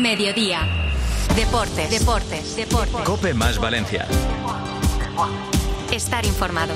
Mediodía. Deportes. COPE más Valencia. Estar informado.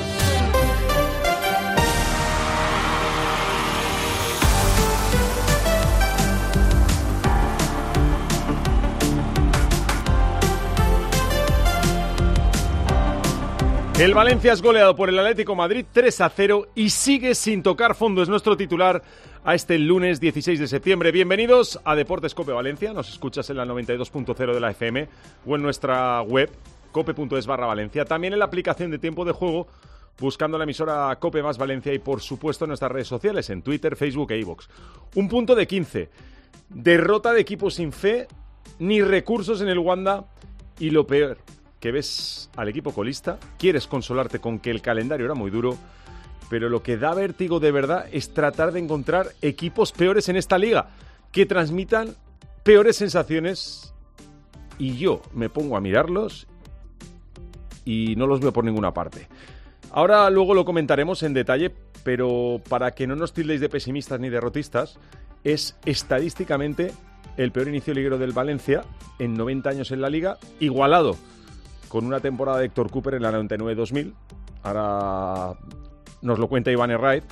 El Valencia es goleado por el Atlético Madrid 3-0 y sigue sin tocar fondo. Es nuestro titular a este lunes 16 de septiembre. Bienvenidos a Deportes COPE Valencia. Nos escuchas en la 92.0 de la FM o en nuestra web cope.es/Valencia. También en la aplicación de Tiempo de Juego, buscando la emisora COPE más Valencia y por supuesto en nuestras redes sociales, en Twitter, Facebook e iVoox. Un punto de 15. Derrota de equipo sin fe, ni recursos en el Wanda y lo peor, que ves al equipo colista, quieres consolarte con que el calendario era muy duro, pero lo que da vértigo de verdad es tratar de encontrar equipos peores en esta liga, que transmitan peores sensaciones, y yo me pongo a mirarlos y no los veo por ninguna parte. Ahora luego lo comentaremos en detalle, pero para que no nos tildéis de pesimistas ni derrotistas, es estadísticamente el peor inicio liguero del Valencia en 90 años en la liga, igualado con una temporada de Héctor Cooper en la 99-2000, ahora nos lo cuenta Iván Herraiz,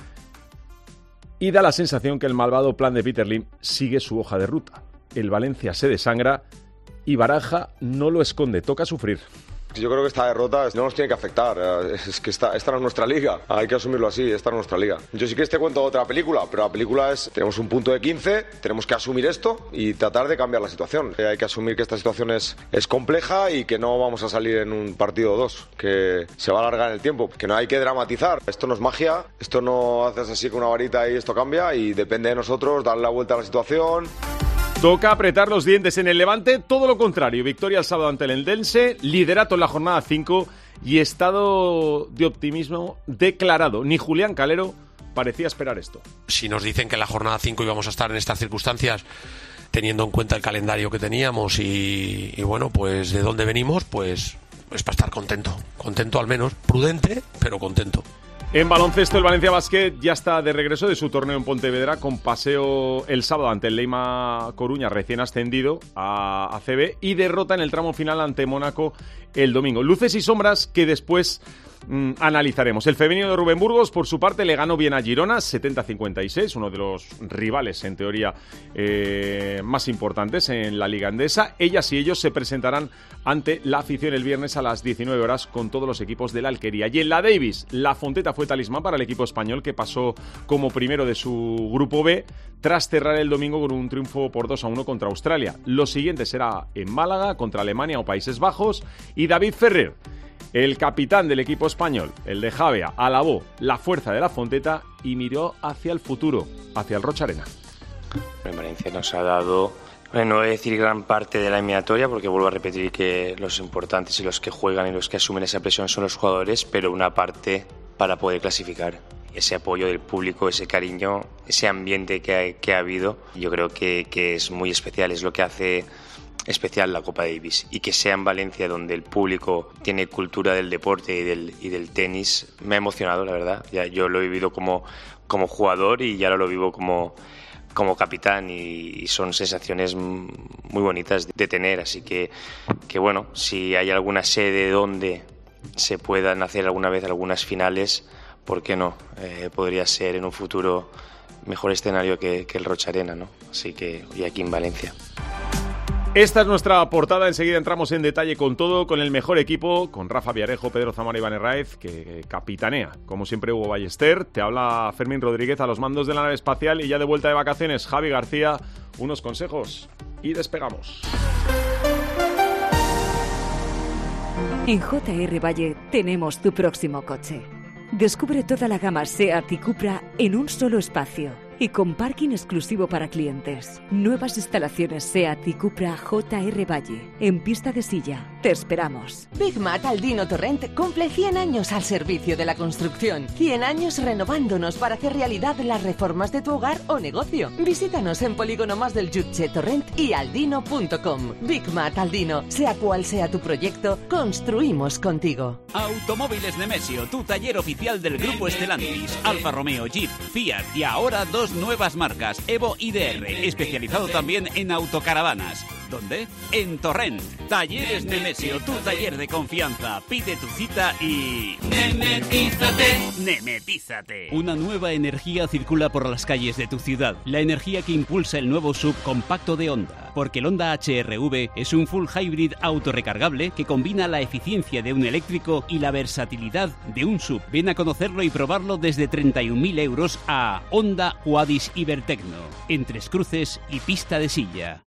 y da la sensación que el malvado plan de Peter Lim sigue su hoja de ruta. El Valencia se desangra y Baraja no lo esconde, toca sufrir. Yo creo que esta derrota no nos tiene que afectar, es que esta no es nuestra liga, hay que asumirlo así, esta no es nuestra liga. Yo sí que te cuento otra película, pero la película es, tenemos un punto de 15, tenemos que asumir esto y tratar de cambiar la situación. Hay que asumir que esta situación es compleja y que no vamos a salir en un partido o dos, que se va a alargar en el tiempo, que no hay que dramatizar. Esto no es magia, esto no haces así con una varita y esto cambia, y depende de nosotros darle la vuelta a la situación. Toca apretar los dientes en el Levante, todo lo contrario. Victoria el sábado ante el Eldense, liderato en la jornada 5 y estado de optimismo declarado. Ni Julián Calero parecía esperar esto. Si nos dicen que en la jornada 5 íbamos a estar en estas circunstancias, teniendo en cuenta el calendario que teníamos y bueno, pues de dónde venimos, pues es para estar contento al menos, prudente, pero contento. En baloncesto, el Valencia Basket ya está de regreso de su torneo en Pontevedra, con paseo el sábado ante el Leima Coruña, recién ascendido a ACB, y derrota en el tramo final ante Mónaco el domingo. Luces y sombras que después analizaremos. El femenino de Rubén Burgos, por su parte, le ganó bien a Girona, 70-56, uno de los rivales, en teoría, más importantes en la Liga Endesa. Ellas y ellos se presentarán ante la afición el viernes a las 19 horas con todos los equipos de la Alquería. Y en la Davis, la Fonteta fue talismán para el equipo español, que pasó como primero de su grupo B tras cerrar el domingo con un triunfo por 2-1 contra Australia. Lo siguiente será en Málaga contra Alemania o Países Bajos, y David Ferrer, el capitán del equipo español, el de Javea, alabó la fuerza de la Fonteta y miró hacia el futuro, hacia el Rocha Arena. El Valencia nos ha dado, no voy a decir gran parte de la eliminatoria, porque vuelvo a repetir que los importantes y los que juegan y los que asumen esa presión son los jugadores, pero una parte para poder clasificar. Ese apoyo del público, ese cariño, ese ambiente que ha habido, yo creo que es muy especial, es lo que hace especial la Copa Davis, y que sea en Valencia, donde el público tiene cultura del deporte y del tenis, me ha emocionado, la verdad. Ya yo lo he vivido como jugador y ya lo vivo como capitán, y son sensaciones muy bonitas de tener, así que bueno, si hay alguna sede donde se puedan hacer alguna vez algunas finales, ¿por qué no? Podría ser en un futuro mejor escenario que el Rocha Arena, ¿no? Así que, y aquí en Valencia. Esta es nuestra portada, enseguida entramos en detalle con todo, con el mejor equipo, con Rafa Villarejo, Pedro Zamora y Iván Herraiz, que capitanea, como siempre, Hugo Ballester. Te habla Fermín Rodríguez a los mandos de la nave espacial, y ya de vuelta de vacaciones, Javi García, unos consejos y despegamos. En JR Valle tenemos tu próximo coche. Descubre toda la gama SEAT y Cupra en un solo espacio y con parking exclusivo para clientes. Nuevas instalaciones SEAT y Cupra JR Valle, en Pista de Silla. Te esperamos. Big Mat Aldino Torrent cumple 100 años al servicio de la construcción. 100 años renovándonos para hacer realidad las reformas de tu hogar o negocio. Visítanos en Polígono Más del Jutge, Torrent y aldino.com. Big Mat Aldino, sea cual sea tu proyecto, construimos contigo. Automóviles Nemesio, tu taller oficial del Grupo Stellantis. Alfa Romeo, Jeep, Fiat y ahora 2 nuevas marcas, Evo y DR, especializado también en autocaravanas. ¿Dónde? En Torrent. Talleres Nemesio, tu taller de confianza. Pide tu cita y... ¡Nemetízate! ¡Nemetízate! Una nueva energía circula por las calles de tu ciudad. La energía que impulsa el nuevo SUV compacto de Honda. Porque el Honda HR-V es un full hybrid autorrecargable que combina la eficiencia de un eléctrico y la versatilidad de un SUV. Ven a conocerlo y probarlo desde 31.000 euros a Honda Huadis Ibertecno. En Tres Cruces y Pista de Silla.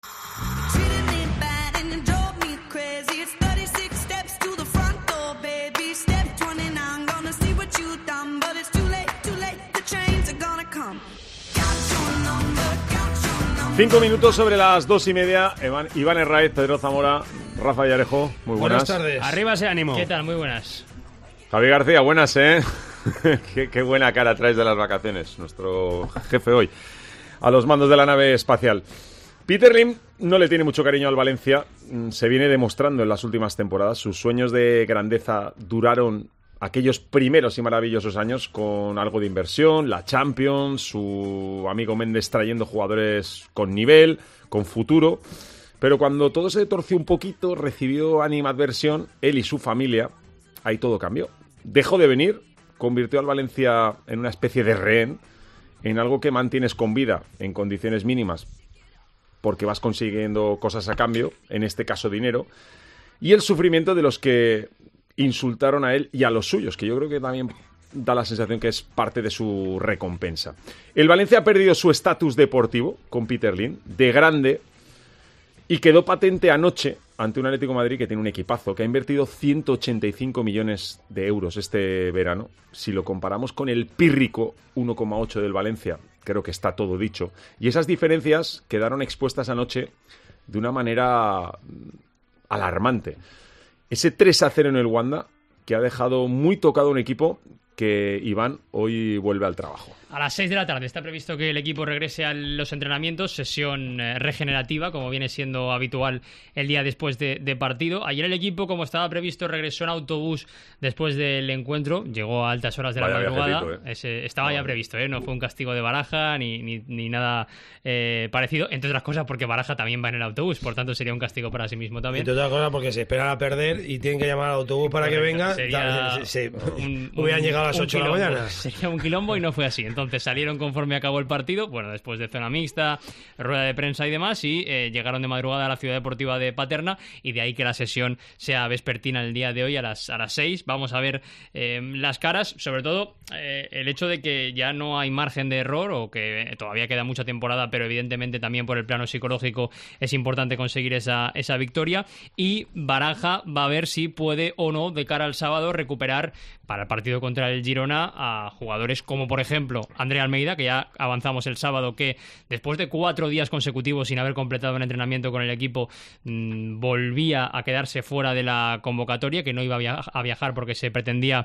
Cinco minutos sobre las 2:30. Iván Herraiz, Pedro Zamora, Rafa Villarejo, muy buenas. Buenas tardes. Arriba ese ánimo. ¿Qué tal? Muy buenas. Javi García, buenas, ¿eh? qué buena cara traes de las vacaciones, nuestro jefe hoy, a los mandos de la nave espacial. Peter Lim no le tiene mucho cariño al Valencia, se viene demostrando en las últimas temporadas. Sus sueños de grandeza duraron aquellos primeros y maravillosos años con algo de inversión, la Champions, su amigo Méndez trayendo jugadores con nivel, con futuro. Pero cuando todo se torció un poquito, recibió animadversión, él y su familia, ahí todo cambió. Dejó de venir, convirtió al Valencia en una especie de rehén, en algo que mantienes con vida en condiciones mínimas, porque vas consiguiendo cosas a cambio, en este caso dinero, y el sufrimiento de los que insultaron a él y a los suyos, que yo creo que también da la sensación que es parte de su recompensa. El Valencia ha perdido su estatus deportivo con Peter Lim, de grande, y quedó patente anoche ante un Atlético de Madrid que tiene un equipazo, que ha invertido 185 millones de euros este verano. Si lo comparamos con el pírrico 1,8 del Valencia, creo que está todo dicho. Y esas diferencias quedaron expuestas anoche de una manera alarmante. Ese 3-0 en el Wanda, que ha dejado muy tocado un equipo que, Iván, hoy vuelve al trabajo. A las 6 de la tarde está previsto que el equipo regrese a los entrenamientos, sesión regenerativa, como viene siendo habitual el día después de partido. Ayer el equipo, como estaba previsto, regresó en autobús después del encuentro, llegó a altas horas de la madrugada. Estaba ya previsto, no fue un castigo de Baraja ni nada parecido, entre otras cosas porque Baraja también va en el autobús, por tanto sería un castigo para sí mismo también. Entre otras cosas porque se esperan a perder y tienen que llamar al autobús para que venga. Hubieran llegado a las 8 de la mañana. Sería un quilombo y no fue así. Entonces salieron conforme acabó el partido, bueno, después de zona mixta, rueda de prensa y demás, y llegaron de madrugada a la Ciudad Deportiva de Paterna, y de ahí que la sesión sea vespertina el día de hoy a las 6. Vamos a ver las caras, sobre todo el hecho de que ya no hay margen de error, o que todavía queda mucha temporada, pero evidentemente también por el plano psicológico es importante conseguir esa victoria, y Baraja va a ver si puede o no, de cara al sábado, recuperar para el partido contra el Girona a jugadores como, por ejemplo, André Almeida, que ya avanzamos el sábado, que después de 4 días consecutivos sin haber completado un entrenamiento con el equipo, volvía a quedarse fuera de la convocatoria, que no iba a viajar porque se pretendía,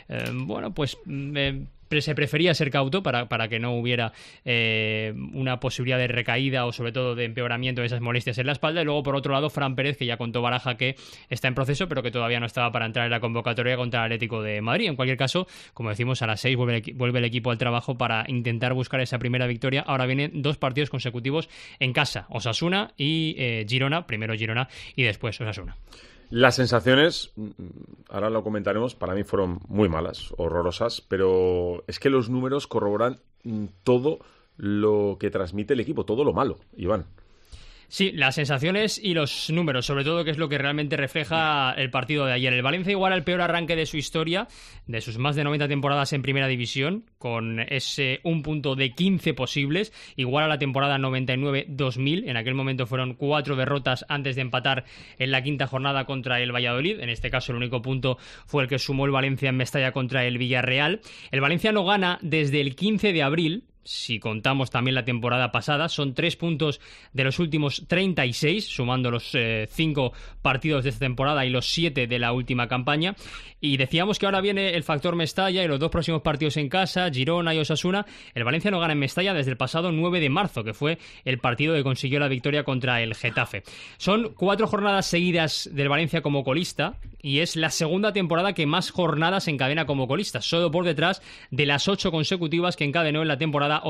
se prefería ser cauto para que no hubiera una posibilidad de recaída o sobre todo de empeoramiento de esas molestias en la espalda. Y luego, por otro lado, Fran Pérez, que ya contó Baraja que está en proceso, pero que todavía no estaba para entrar en la convocatoria contra el Atlético de Madrid. En cualquier caso, como decimos, a las 6 vuelve el equipo al trabajo para intentar buscar esa primera victoria. Ahora vienen 2 partidos consecutivos en casa, Osasuna y Girona, primero Girona y después Osasuna. Las sensaciones, ahora lo comentaremos, para mí fueron muy malas, horrorosas, pero es que los números corroboran todo lo que transmite el equipo, todo lo malo, Iván. Sí, las sensaciones y los números, sobre todo, que es lo que realmente refleja el partido de ayer. El Valencia igual al peor arranque de su historia, de sus más de 90 temporadas en Primera División, con ese 1 punto de 15 posibles, igual a la temporada 99-2000. En aquel momento fueron 4 derrotas antes de empatar en la 5ª jornada contra el Valladolid. En este caso el único punto fue el que sumó el Valencia en Mestalla contra el Villarreal. El Valencia no gana desde el 15 de abril, si contamos también la temporada pasada. Son 3 puntos de los últimos 36, sumando los 5 partidos de esta temporada y los 7 de la última campaña. Y decíamos que ahora viene el factor Mestalla y los 2 próximos partidos en casa, Girona y Osasuna. El Valencia no gana en Mestalla desde el pasado 9 de marzo, que fue el partido que consiguió la victoria contra el Getafe. Son 4 jornadas seguidas del Valencia como colista, y es la segunda temporada que más jornadas encadena como colista, solo por detrás de las 8 consecutivas que encadenó en la temporada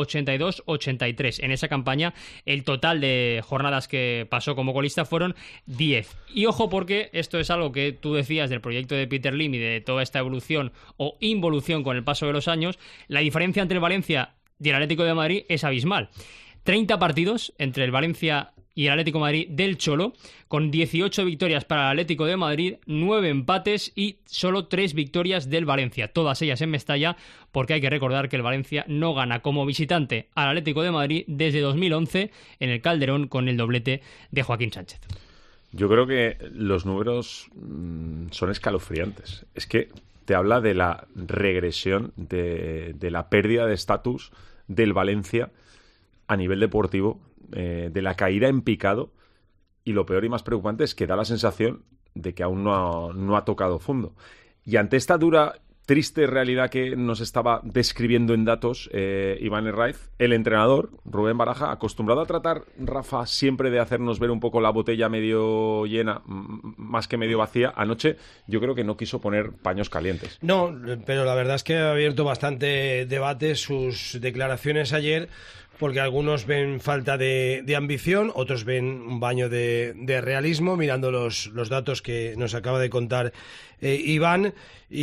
82-83. En esa campaña el total de jornadas que pasó como colista fueron 10. Y ojo, porque esto es algo que tú decías del proyecto de Peter Lim y de toda esta evolución o involución con el paso de los años. La diferencia entre el Valencia y el Atlético de Madrid es abismal. 30 partidos entre el Valencia y el Atlético de Madrid del Cholo, con 18 victorias para el Atlético de Madrid, 9 empates y solo 3 victorias del Valencia, todas ellas en Mestalla, porque hay que recordar que el Valencia no gana como visitante al Atlético de Madrid desde 2011 en el Calderón con el doblete de Joaquín Sánchez. Yo creo que los números son escalofriantes. Es que te habla de la regresión, de la pérdida de estatus del Valencia a nivel deportivo, de la caída en picado, y lo peor y más preocupante es que da la sensación de que aún no ha tocado fondo. Y ante esta dura, triste realidad que nos estaba describiendo en datos Iván Herraiz, el entrenador Rubén Baraja, acostumbrado a tratar, Rafa, siempre de hacernos ver un poco la botella medio llena más que medio vacía, anoche yo creo que no quiso poner paños calientes. No, pero la verdad es que ha abierto bastante debate sus declaraciones ayer, porque algunos ven falta de ambición, otros ven un baño de realismo, mirando los datos que nos acaba de contar Iván.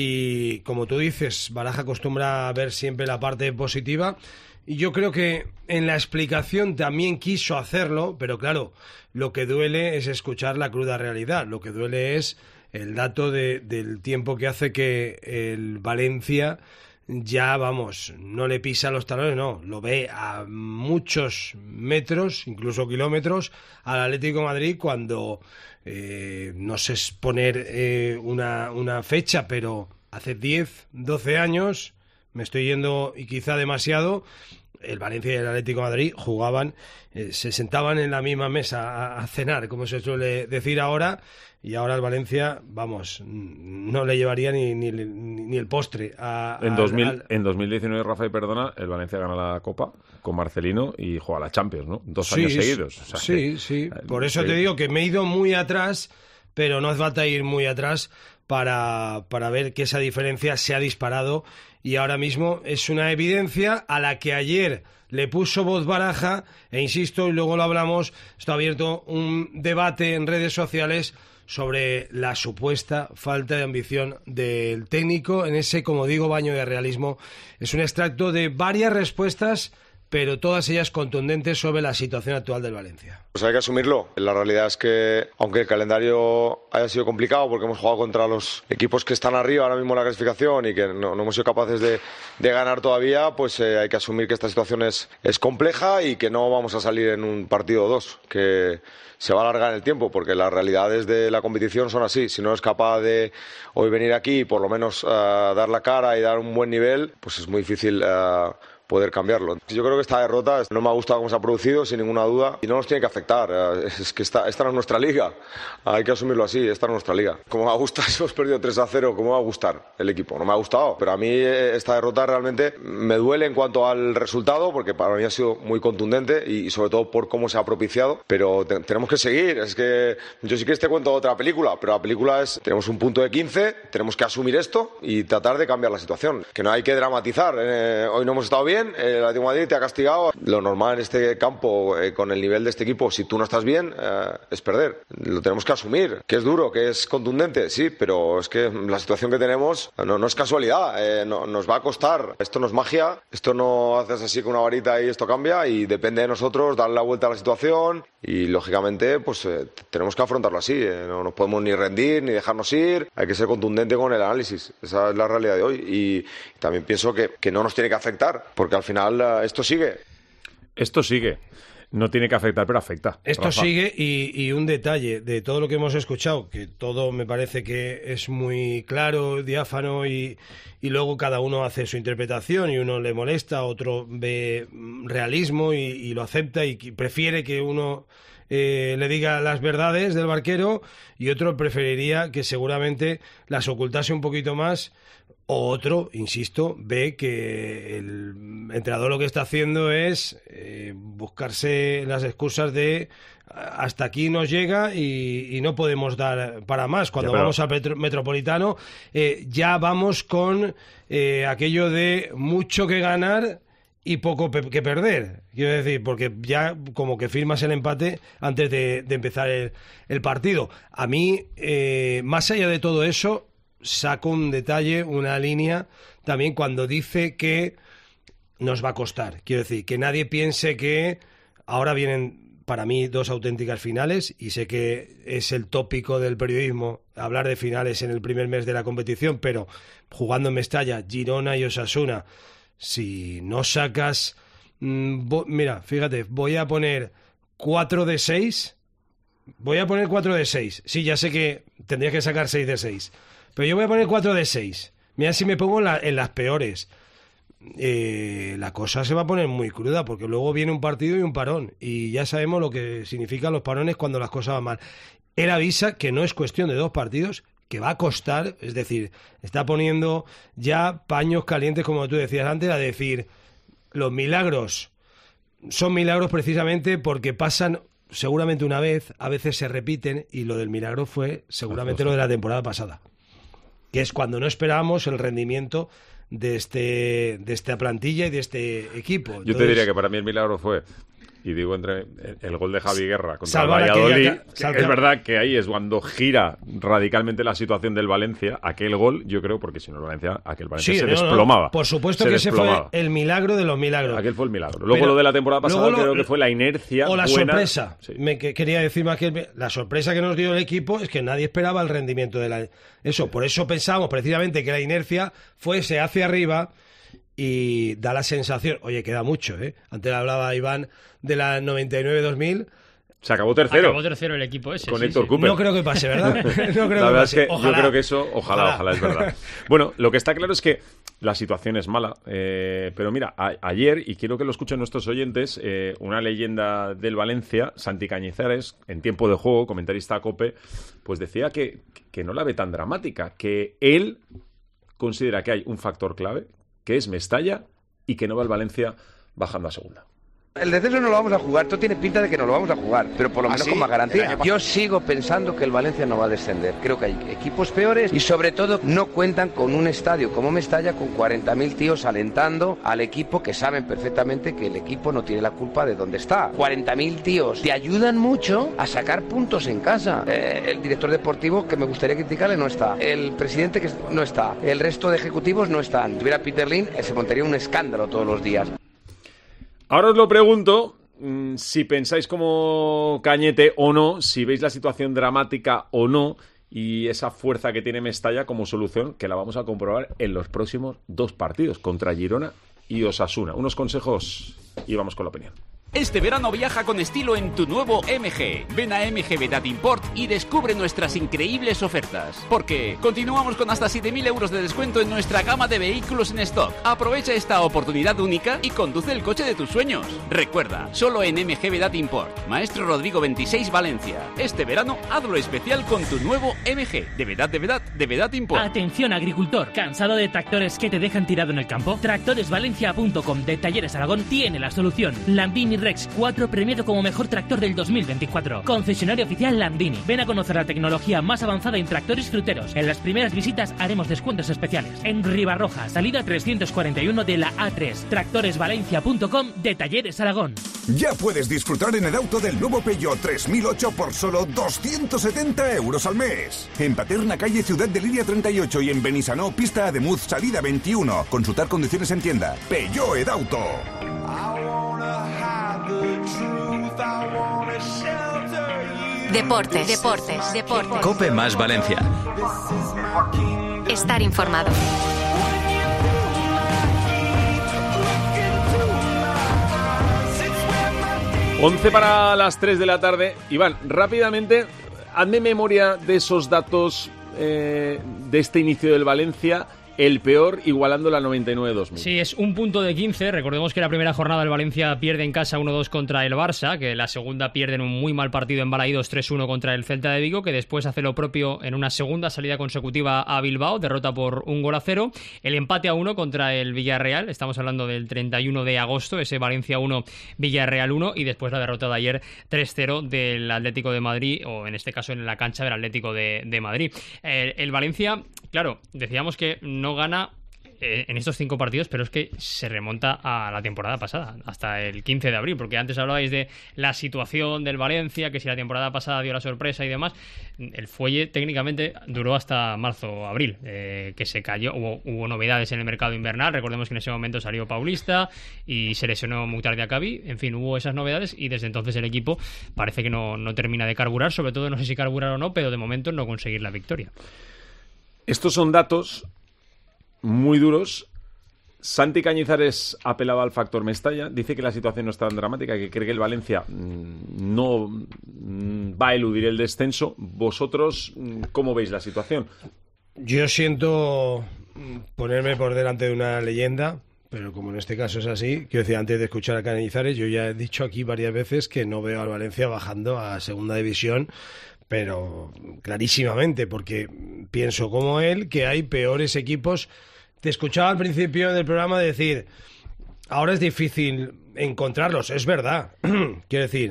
Y como tú dices, Baraja acostumbra a ver siempre la parte positiva, y yo creo que en la explicación también quiso hacerlo, pero claro, lo que duele es escuchar la cruda realidad, lo que duele es el dato del tiempo que hace que el Valencia ya, vamos, no le pisa los talones, no, lo ve a muchos metros, incluso kilómetros, al Atlético de Madrid, cuando, no sé poner una fecha, pero hace 10, 12 años, me estoy yendo y quizá demasiado, el Valencia y el Atlético de Madrid jugaban, se sentaban en la misma mesa a cenar, como se suele decir ahora, y ahora el Valencia, vamos, no le llevaría ni el postre en 2019, Rafa, y perdona, el Valencia gana la Copa con Marcelino y juega la Champions, ¿no? 2 años seguidos. O sea, sí. Por eso te digo que me he ido muy atrás, pero no hace falta ir muy atrás para ver que esa diferencia se ha disparado, y ahora mismo es una evidencia a la que ayer le puso voz Baraja, e insisto, y luego lo hablamos, está abierto un debate en redes sociales sobre la supuesta falta de ambición del técnico en ese, como digo, baño de realismo. Es un extracto de varias respuestas, pero todas ellas contundentes sobre la situación actual del Valencia. Pues hay que asumirlo. La realidad es que, aunque el calendario haya sido complicado, porque hemos jugado contra los equipos que están arriba ahora mismo en la clasificación y que no hemos sido capaces de ganar todavía, pues hay que asumir que esta situación es compleja y que no vamos a salir en un partido o dos, que se va a alargar en el tiempo, porque las realidades de la competición son así. Si no es capaz de hoy venir aquí y por lo menos dar la cara y dar un buen nivel, pues es muy difícil poder cambiarlo. Yo creo que esta derrota no me ha gustado cómo se ha producido, sin ninguna duda, y no nos tiene que afectar. Es que esta no es nuestra liga, hay que asumirlo así, esta no es nuestra liga. Como me ha gustado, hemos perdido 3-0, ¿cómo me va a gustar el equipo? No me ha gustado, pero a mí esta derrota realmente me duele en cuanto al resultado, porque para mí ha sido muy contundente y sobre todo por cómo se ha propiciado, pero tenemos que seguir. Es que yo sí que te cuento otra película, pero la película es, tenemos un punto de 15, tenemos que asumir esto y tratar de cambiar la situación, que no hay que dramatizar. Hoy no hemos estado bien, el Atlético de Madrid te ha castigado. Lo normal en este campo, con el nivel de este equipo, si tú no estás bien, es perder. Lo tenemos que asumir, que es duro, que es contundente, sí, pero es que la situación que tenemos no es casualidad, nos va a costar. Esto no es magia, esto no haces así con una varita y esto cambia, y depende de nosotros darle la vuelta a la situación, y lógicamente pues tenemos que afrontarlo así. No nos podemos ni rendir ni dejarnos ir, hay que ser contundente con el análisis. Esa es la realidad de hoy, y también pienso que no nos tiene que afectar, porque al final esto sigue. No tiene que afectar, pero afecta. Esto Rafa. sigue, y un detalle de todo lo que hemos escuchado, que todo me parece que es muy claro, diáfano, y luego cada uno hace su interpretación, y uno le molesta, otro ve realismo y lo acepta y prefiere que uno le diga las verdades del barquero, y otro preferiría que seguramente las ocultase un poquito más. O otro, insisto, ve que el entrenador lo que está haciendo es buscarse las excusas de hasta aquí nos llega y no podemos dar para más. Cuando vamos al Metropolitano ya vamos con aquello de mucho que ganar y poco que perder, quiero decir, porque ya como que firmas el empate antes de empezar el partido. A mí, más allá de todo eso, saco un detalle, una línea, también cuando dice que nos va a costar. Quiero decir, que nadie piense que ahora vienen, para mí, 2 auténticas finales, y sé que es el tópico del periodismo hablar de finales en el primer mes de la competición, pero jugando en Mestalla, Girona y Osasuna, si no sacas... mira, fíjate, voy a poner 4 de 6. Voy a poner 4 de 6. Sí, ya sé que tendrías que sacar 6 de 6. Pero yo voy a poner 4 de 6. Mira si me pongo en las peores. La cosa se va a poner muy cruda, porque luego viene un partido y un parón. Y ya sabemos lo que significan los parones cuando las cosas van mal. Él avisa que no es cuestión de 2 partidos, que va a costar, es decir, está poniendo ya paños calientes, como tú decías antes, a decir, los milagros son milagros precisamente porque pasan seguramente una vez, a veces se repiten, y lo del milagro fue seguramente lo de la temporada pasada, que es cuando no esperábamos el rendimiento de esta plantilla y de este equipo. Entonces, yo te diría que para mí el milagro fue... Y digo, entre el gol de Javi Guerra contra el Valladolid, es verdad que ahí es cuando gira radicalmente la situación del Valencia. Aquel gol, yo creo, porque si no el Valencia se desplomaba. Por supuesto que ese fue el milagro de los milagros. Aquel fue el milagro. Luego lo de la temporada pasada creo que fue la inercia o la buena. Sorpresa. Sí. Quería decir más que la sorpresa que nos dio el equipo es que nadie esperaba el rendimiento de eso. Por eso pensamos precisamente que la inercia fuese hacia arriba. Y da la sensación, oye, queda mucho, ¿eh? Antes hablaba Iván de la 99-2000. Se acabó tercero. Acabó tercero el equipo ese. Con Héctor Cooper. No creo que pase, ¿verdad? No creo la verdad es que yo creo que eso, ojalá, es verdad. Bueno, lo que está claro es que la situación es mala. Pero mira, ayer, y quiero que lo escuchen nuestros oyentes, una leyenda del Valencia, Santi Cañizares, en tiempo de juego, comentarista a COPE, pues decía que no la ve tan dramática, que él considera que hay un factor clave, que es Mestalla, y que no va el Valencia bajando a segunda. El descenso no lo vamos a jugar, esto tiene pinta de que no lo vamos a jugar, pero por lo menos con más garantía. Yo sigo pensando que el Valencia no va a descender. Creo que hay equipos peores y sobre todo no cuentan con un estadio como Mestalla con 40.000 tíos alentando al equipo, que saben perfectamente que el equipo no tiene la culpa de dónde está. 40.000 tíos te ayudan mucho a sacar puntos en casa. El director deportivo, que me gustaría criticarle, no está. El presidente, que no está. El resto de ejecutivos no están. Si tuviera Peter Lim, se montaría un escándalo todos los días. Ahora os lo pregunto, si pensáis como Cañete o no, si veis la situación dramática o no, y esa fuerza que tiene Mestalla como solución, que la vamos a comprobar en los próximos 2 partidos, contra Girona y Osasuna. Unos consejos y vamos con la opinión. Este verano viaja con estilo en tu nuevo MG. Ven a MG Vedat Import y descubre nuestras increíbles ofertas. Porque continuamos con hasta 7.000 euros de descuento en nuestra gama de vehículos en stock. Aprovecha esta oportunidad única y conduce el coche de tus sueños. Recuerda, solo en MG Vedat Import. Maestro Rodrigo 26, Valencia. Este verano hazlo especial con tu nuevo MG. De Vedat Import. Atención, agricultor. ¿Cansado de tractores que te dejan tirado en el campo? Tractoresvalencia.com de Talleres Aragón tiene la solución. Landini Rex 4 premiado como mejor tractor del 2024. Concesionario oficial Landini. Ven a conocer la tecnología más avanzada en tractores fruteros. En las primeras visitas haremos descuentos especiales. En Ribarroja, salida 341 de la A3. Tractoresvalencia.com de Talleres Aragón. Ya puedes disfrutar en el auto del nuevo Peugeot 3008 por solo 270 euros al mes. En Paterna, calle Ciudad de Liria 38 y en Benissanó, pista Ademuz, salida 21. Consultar condiciones en tienda. Peugeot Edauto. Deportes. COPE más Valencia. Estar informado. Once para las 3 de la tarde. Iván, rápidamente, hazme memoria de esos datos de este inicio del Valencia el peor, igualando la 99-2000. Sí, es un punto de 15. Recordemos que la primera jornada el Valencia pierde en casa 1-2 contra el Barça, que la segunda pierde en un muy mal partido en Balaídos 3-1 contra el Celta de Vigo, que después hace lo propio en una segunda salida consecutiva a Bilbao, derrota por 1-0. El empate a 1 contra el Villarreal, estamos hablando del 31 de agosto, ese Valencia 1, Villarreal 1, y después la derrota de ayer 3-0 del Atlético de Madrid, o en este caso en la cancha del Atlético de Madrid. El Valencia, claro, decíamos que no gana en estos 5 partidos, pero es que se remonta a la temporada pasada, hasta el 15 de abril, porque antes hablabais de la situación del Valencia, que si la temporada pasada dio la sorpresa y demás. El fuelle técnicamente duró hasta marzo-abril, que se cayó, hubo novedades en el mercado invernal. Recordemos que en ese momento salió Paulista y se lesionó Mukhtar Diacabi. En fin, hubo esas novedades y desde entonces el equipo parece que no termina de carburar, sobre todo no sé si carburar o no, pero de momento no conseguir la victoria. Estos son datos muy duros. Santi Cañizares apelaba al factor Mestalla, dice que la situación no es tan dramática, que cree que el Valencia no va a eludir el descenso. ¿Vosotros cómo veis la situación? Yo siento ponerme por delante de una leyenda, pero como en este caso es así, quiero decir, antes de escuchar a Cañizares, yo ya he dicho aquí varias veces que no veo al Valencia bajando a segunda división, pero clarísimamente, porque pienso como él que hay peores equipos. Te escuchaba al principio del programa decir, ahora es difícil encontrarlos, es verdad. Quiero decir...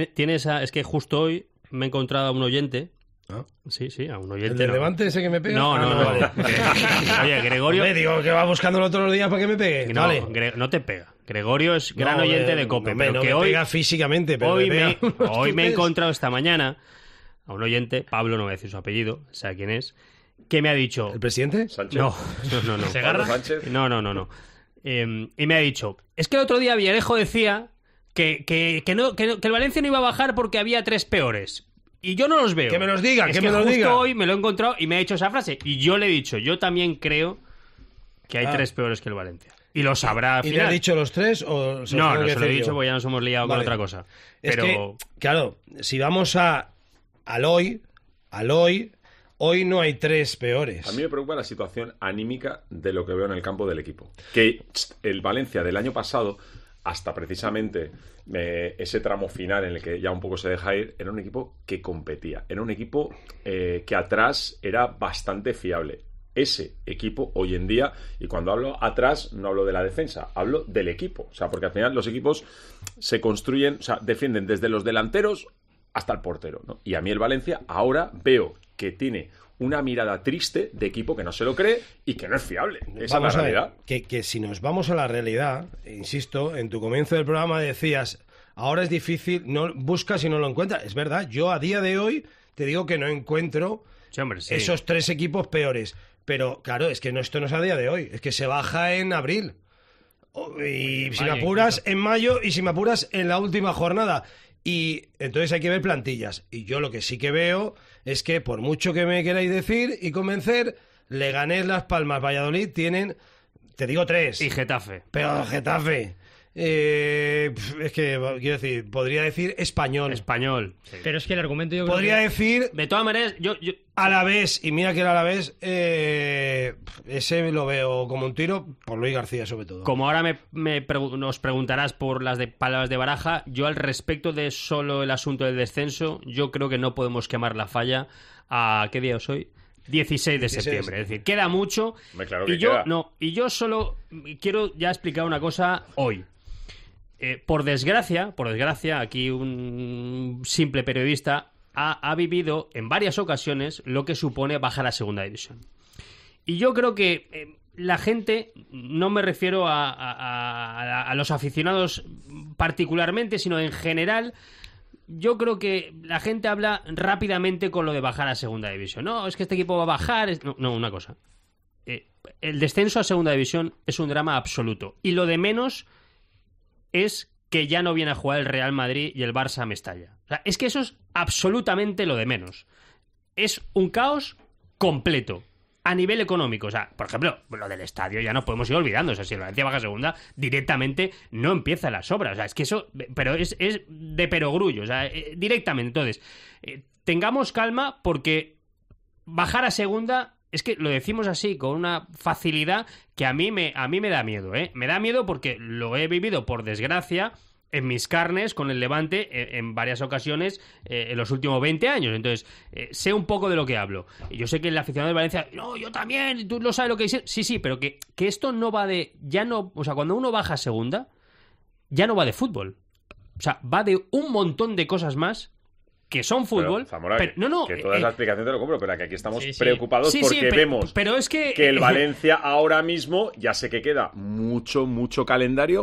Es que justo hoy me he encontrado a un oyente. ¿Ah? Sí, a un oyente. ¿El del Levante ese que me pega? No. Vale. Oye, Gregorio... Me digo que va buscándolo todos los días para que me pegue. No, vale. No te pega. Gregorio es gran oyente de COPE. Pero no que me hoy pega físicamente, pero hoy me he encontrado esta mañana a un oyente, Pablo, no voy a decir su apellido, ¿sabe quién es? Que me ha dicho... ¿El presidente? ¿Sánchez? No. ¿Segarra? ¿Sánchez? No. Y me ha dicho, es que el otro día Villarejo decía que el Valencia no iba a bajar porque había 3 peores. Y yo no los veo. Que me los diga, que me los diga. Justo hoy me lo he encontrado y me ha dicho esa frase. Y yo le he dicho, yo también creo que hay 3 peores que el Valencia. Y lo sabrá al final. final. ¿Y le ha dicho los 3 o se No se lo he dicho porque ya nos hemos liado con otra cosa. Es pero... que, claro, si vamos al hoy, hoy no hay 3 peores. A mí me preocupa la situación anímica de lo que veo en el campo del equipo. Que el Valencia del año pasado, hasta precisamente ese tramo final en el que ya un poco se deja ir, era un equipo que competía. Era un equipo que atrás era bastante fiable. Ese equipo hoy en día, y cuando hablo atrás no hablo de la defensa, hablo del equipo. O sea, porque al final los equipos se construyen, o sea, defienden desde los delanteros hasta el portero, ¿no? Y a mí el Valencia ahora veo que tiene una mirada triste de equipo que no se lo cree y que no es fiable. Esa es la realidad. Que si nos vamos a la realidad, insisto, en tu comienzo del programa decías, ahora es difícil, no buscas y no lo encuentras. Es verdad, yo a día de hoy te digo que no encuentro esos 3 equipos peores. Pero claro, es que esto no es a día de hoy, es que se baja en abril. Y si me apuras en mayo y si me apuras en la última jornada. Y entonces hay que ver plantillas. Y yo lo que sí que veo es que por mucho que me queráis decir y convencer, Leganés, Las Palmas, Valladolid tienen, te digo 3. Y Getafe. Pero Getafe... es que, quiero decir, podría decir Español. Sí. Pero es que el argumento yo podría creo que... decir... De todas maneras, yo... Alavés, y mira que el Alavés, ese lo veo como un tiro por Luis García, sobre todo. Como ahora nos preguntarás por las palabras de Baraja, yo al respecto de solo el asunto del descenso, yo creo que no podemos quemar la falla a... ¿Qué día es hoy? 16 de septiembre, es decir, queda mucho. Claro y yo solo quiero ya explicar una cosa hoy. Por desgracia, aquí un simple periodista ha vivido en varias ocasiones lo que supone bajar a segunda división. Y yo creo que la gente, no me refiero a los aficionados particularmente, sino en general, yo creo que la gente habla rápidamente con lo de bajar a segunda división. No, es que este equipo va a bajar. No, una cosa. El descenso a segunda división es un drama absoluto. Y lo de menos es que ya no viene a jugar el Real Madrid y el Barça a Mestalla. O sea, es que eso es absolutamente lo de menos. Es un caos completo. A nivel económico, o sea, por ejemplo, lo del estadio ya no podemos ir olvidando. O sea, si el Valencia baja a segunda, directamente no empiezan las obras. O sea, es que eso, pero es de perogrullo, o sea, directamente. Entonces, tengamos calma porque bajar a segunda Es que lo decimos así, con una facilidad que a mí me da miedo, ¿eh? Me da miedo porque lo he vivido, por desgracia, en mis carnes con el Levante en varias ocasiones en los últimos 20 años. Entonces, sé un poco de lo que hablo. Yo sé que el aficionado de Valencia, no, yo también, tú lo sabes lo que dices. Sí, pero que esto no va de... ya no, o sea, cuando uno baja a segunda, ya no va de fútbol. O sea, va de un montón de cosas más que son fútbol. Pero, Zamora, pero, que toda esa explicación te lo compro, pero que aquí estamos preocupados porque vemos pero es que el Valencia ahora mismo, ya sé que queda mucho calendario,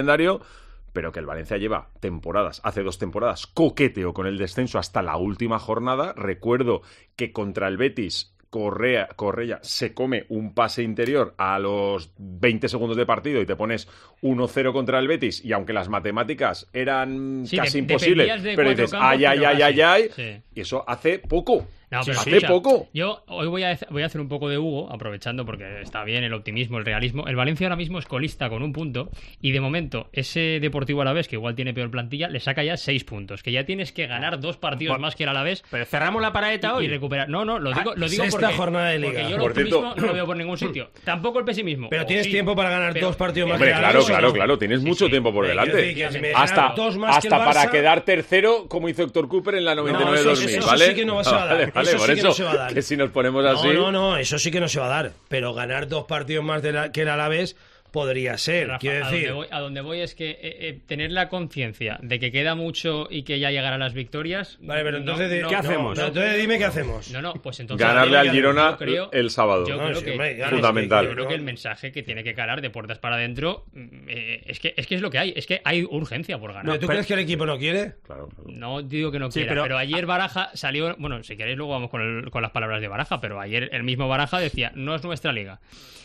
pero que el Valencia lleva temporadas, hace 2 temporadas, coqueteo con el descenso hasta la última jornada. Recuerdo que contra el Betis Correa se come un pase interior a los 20 segundos de partido y te pones 1-0 contra el Betis, y aunque las matemáticas eran casi imposibles, pero dices, ay, sí. Y eso hace poco. No, pero hace poco. Yo hoy voy a hacer un poco de Hugo, aprovechando porque está bien el optimismo, el realismo. El Valencia ahora mismo es colista con 1 punto y de momento ese Deportivo Alavés, que igual tiene peor plantilla, le saca ya 6 puntos, que ya tienes que ganar 2 partidos más que el Alavés. Pero cerramos la paraeta hoy y recuperar. No, lo digo sexta jornada de liga. Porque yo el optimismo no lo veo por ningún sitio. Tampoco el pesimismo. Pero tienes tiempo para ganar 2 partidos más. Hombre, claro, tienes mucho tiempo por delante. Hasta para quedar tercero, como hizo Héctor Cooper en la 99-2000, ¿vale? Eso sí que no se va a dar. Vale, por eso. Que si nos ponemos así... No, eso sí que no se va a dar. Pero ganar 2 partidos más que el Alavés podría ser. Rafa, quiero decir... a donde voy es que tener la conciencia de que queda mucho y que ya llegarán las victorias... Vale, pero entonces ¿qué hacemos? Entonces dime qué hacemos. Pues entonces... Ganarle al Girona el sábado. Yo creo que fundamental. Yo creo que el mensaje que tiene que calar de puertas para adentro es que es lo que hay. Es que hay urgencia por ganar. ¿Tú crees que el equipo no quiere? Claro. No digo que no quiera, pero ayer Baraja salió... Bueno, si queréis luego vamos con las palabras de Baraja, pero ayer el mismo Baraja decía, no es nuestra liga.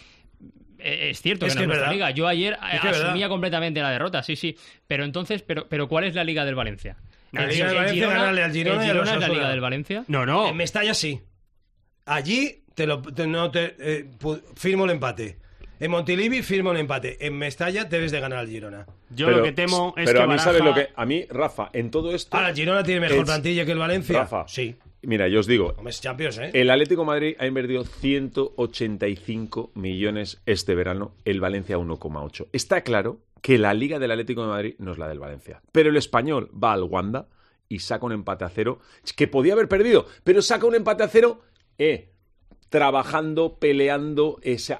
Es cierto que no es nuestra liga. Yo ayer asumía completamente la derrota, sí. Pero entonces, pero ¿cuál es la liga del Valencia? La liga del Valencia, ganarle al Girona y a los ¿es la liga del Valencia? No. En Mestalla sí. Allí firmo el empate. En Montilivi firmo el empate. En Mestalla debes de ganar al Girona. Yo lo que temo es que a mí, ¿sabes lo que? A mí, Rafa, en todo esto... Ahora, el Girona tiene mejor plantilla que el Valencia. Rafa, sí. Mira, yo os digo, es Champions, el Atlético de Madrid ha invertido 185 millones este verano, el Valencia 1,8. Está claro que la liga del Atlético de Madrid no es la del Valencia. Pero el Español va al Wanda y saca un empate a 0, que podía haber perdido, pero saca un empate a 0, trabajando, peleando,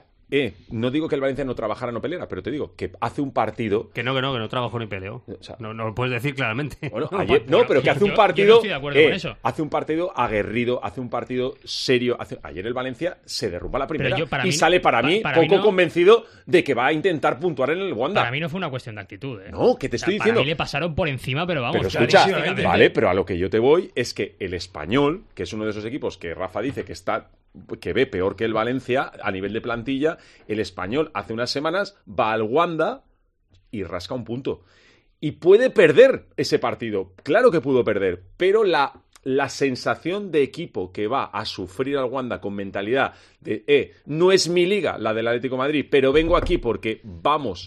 no digo que el Valencia no trabajara, no peleara, pero te digo que hace un partido... Que no trabajó ni peleó. O sea, no lo puedes decir claramente. Bueno, pero que hace un partido... Yo no estoy de acuerdo con eso. Hace un partido aguerrido, hace un partido serio. Ayer el Valencia se derrumba la primera y sale para mí poco convencido de que va a intentar puntuar en el Wanda. Para mí no fue una cuestión de actitud. No, que te estoy diciendo... Para mí le pasaron por encima, pero vamos... Pero escucha, vale, pero a lo que yo te voy es que el Español, que es uno de esos equipos que Rafa dice que ve peor que el Valencia a nivel de plantilla, el Español hace unas semanas va al Wanda y rasca un punto. Y puede perder ese partido. Claro que pudo perder, pero la sensación de equipo que va a sufrir al Wanda con mentalidad de no es mi liga, la del Atlético de Madrid, pero vengo aquí porque vamos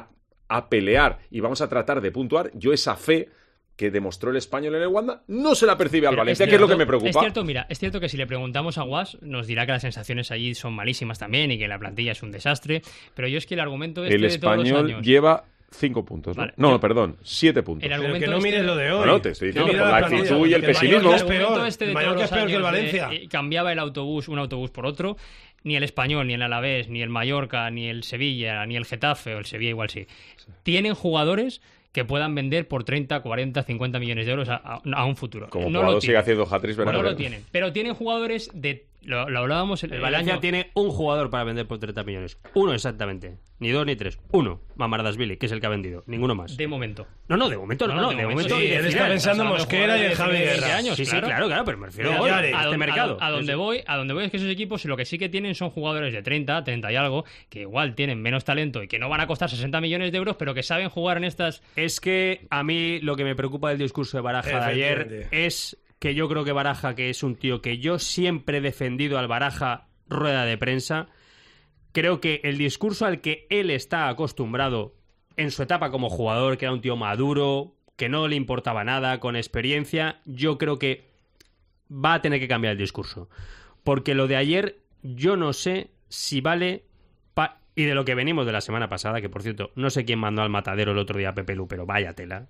a pelear y vamos a tratar de puntuar, yo esa fe que demostró el Español en el Wanda no se la percibe al Valencia, que es lo que me preocupa. Es cierto que si le preguntamos a Guas nos dirá que las sensaciones allí son malísimas también y que la plantilla es un desastre, pero yo es que el argumento el de todos los Español años... lleva 5 puntos, ¿no? Vale, no, perdón, 7 puntos. Pero que no mires lo de hoy. No, te estoy diciendo por la actitud y el pesimismo. El Mallorca es peor que el Valencia. Cambiaba un autobús por otro. Ni el Español, ni el Alavés, ni el Mallorca, ni el Sevilla, ni el Getafe, o el Sevilla igual sí. Tienen jugadores que puedan vender por 30, 40, 50 millones de euros a un futuro. Como no jugador sigue haciendo hat-tricks, ¿verdad? No lo tienen. Pero tienen jugadores de... Lo hablábamos el Valencia año... tiene un jugador para vender por 30 millones. Uno exactamente. Ni 2 ni 3. Uno. Mamardashvili, que es el que ha vendido. Ninguno más. De momento. No, de momento no. De momento sí, él está pensando en Mosquera y en Javi Guerra. Años, sí, claro, pero me refiero a este mercado. A donde voy es que esos equipos lo que sí que tienen son jugadores de 30 y algo, que igual tienen menos talento y que no van a costar 60 millones de euros, pero que saben jugar en estas... Es que a mí lo que me preocupa del discurso de Baraja de ayer es... que yo creo que Baraja, que es un tío que yo siempre he defendido al Baraja rueda de prensa, creo que el discurso al que él está acostumbrado en su etapa como jugador, que era un tío maduro, que no le importaba nada, con experiencia, yo creo que va a tener que cambiar el discurso. Porque lo de ayer yo no sé si vale... Y de lo que venimos de la semana pasada, que por cierto, no sé quién mandó al matadero el otro día a Pepe Lu, pero vaya tela.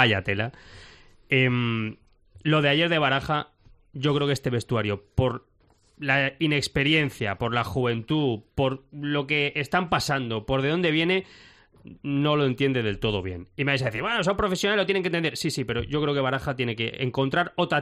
Lo de ayer de Baraja, yo creo que este vestuario, por la inexperiencia, por la juventud, por lo que están pasando, por de dónde viene, no lo entiende del todo bien. Y me vais a decir, bueno, son profesionales, lo tienen que entender. Sí, pero yo creo que Baraja tiene que encontrar otra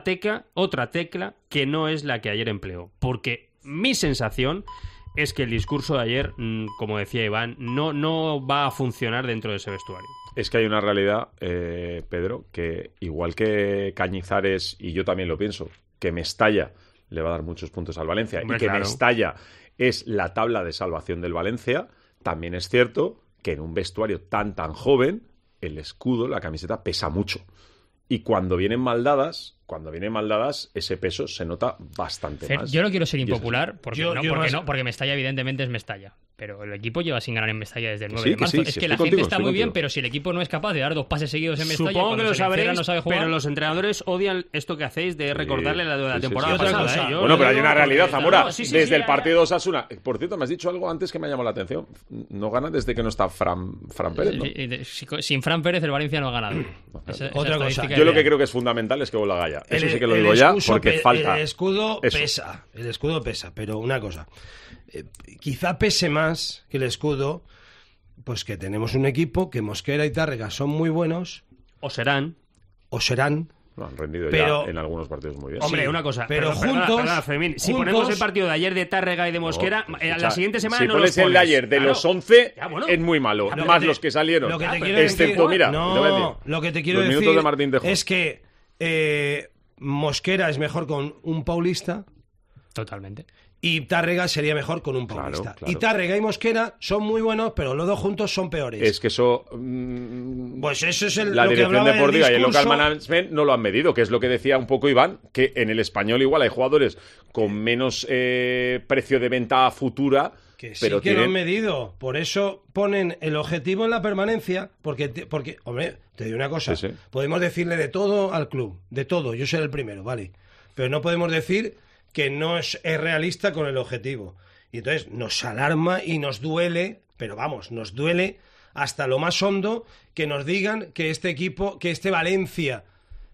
tecla que no es la que ayer empleó. Porque mi sensación es que el discurso de ayer, como decía Iván, no va a funcionar dentro de ese vestuario. Es que hay una realidad, Pedro, que igual que Cañizares, y yo también lo pienso, que Mestalla le va a dar muchos puntos al Valencia, y que Mestalla es la tabla de salvación del Valencia, también es cierto que en un vestuario tan joven, el escudo, la camiseta, pesa mucho. Y cuando vienen mal dadas, ese peso se nota bastante más. Yo no quiero ser impopular, porque Mestalla evidentemente es Mestalla. Pero el equipo lleva sin ganar en Mestalla desde el 9 de marzo. Es que la gente está muy bien, pero si el equipo no es capaz de dar 2 pases seguidos en Mestalla, supongo que lo sabréis, no sabe jugar, pero los entrenadores odian esto que hacéis de recordarle la de la temporada pasada. Bueno, pero hay una realidad, Zamora. Desde el partido de Osasuna. Por cierto, me has dicho algo antes que me ha llamado la atención. No gana desde que no está Fran Pérez, ¿no? Sin Fran Pérez el Valencia no ha ganado. Otra cosa. Yo lo que creo que es fundamental es que vuelva Gaya. Eso sí que lo digo ya, porque falta. El escudo pesa, pero una cosa. Quizá pese más que el escudo, pues que tenemos un equipo que Mosquera y Tárrega son muy buenos. O serán. No, han rendido ya en algunos partidos muy bien. Hombre, sí, una cosa. Pero perdona, Fermín, si ponemos el partido de ayer de Tárrega y de Mosquera, la siguiente semana si no los pones. Si pones el de ayer de los 11, es muy malo. Más los que salieron. Lo que te quiero decir, lo que te quiero decir es que Mosquera es mejor con un paulista. Totalmente. Y Tárrega sería mejor con un paulista. Claro. Y Tárrega y Mosquera son muy buenos, pero los dos juntos son peores. Es que eso... pues eso es la dirección deportiva y el local management no lo han medido, que es lo que decía un poco Iván, que en el español igual hay jugadores con menos precio de venta futura... Que sí, pero que lo han medido. Por eso ponen el objetivo en la permanencia, porque hombre, te digo una cosa. Sí. Podemos decirle de todo al club, de todo. Yo seré el primero, vale. Pero no podemos decir que no es realista con el objetivo. Y entonces nos alarma y nos duele, pero vamos, nos duele hasta lo más hondo que nos digan que este equipo, que este Valencia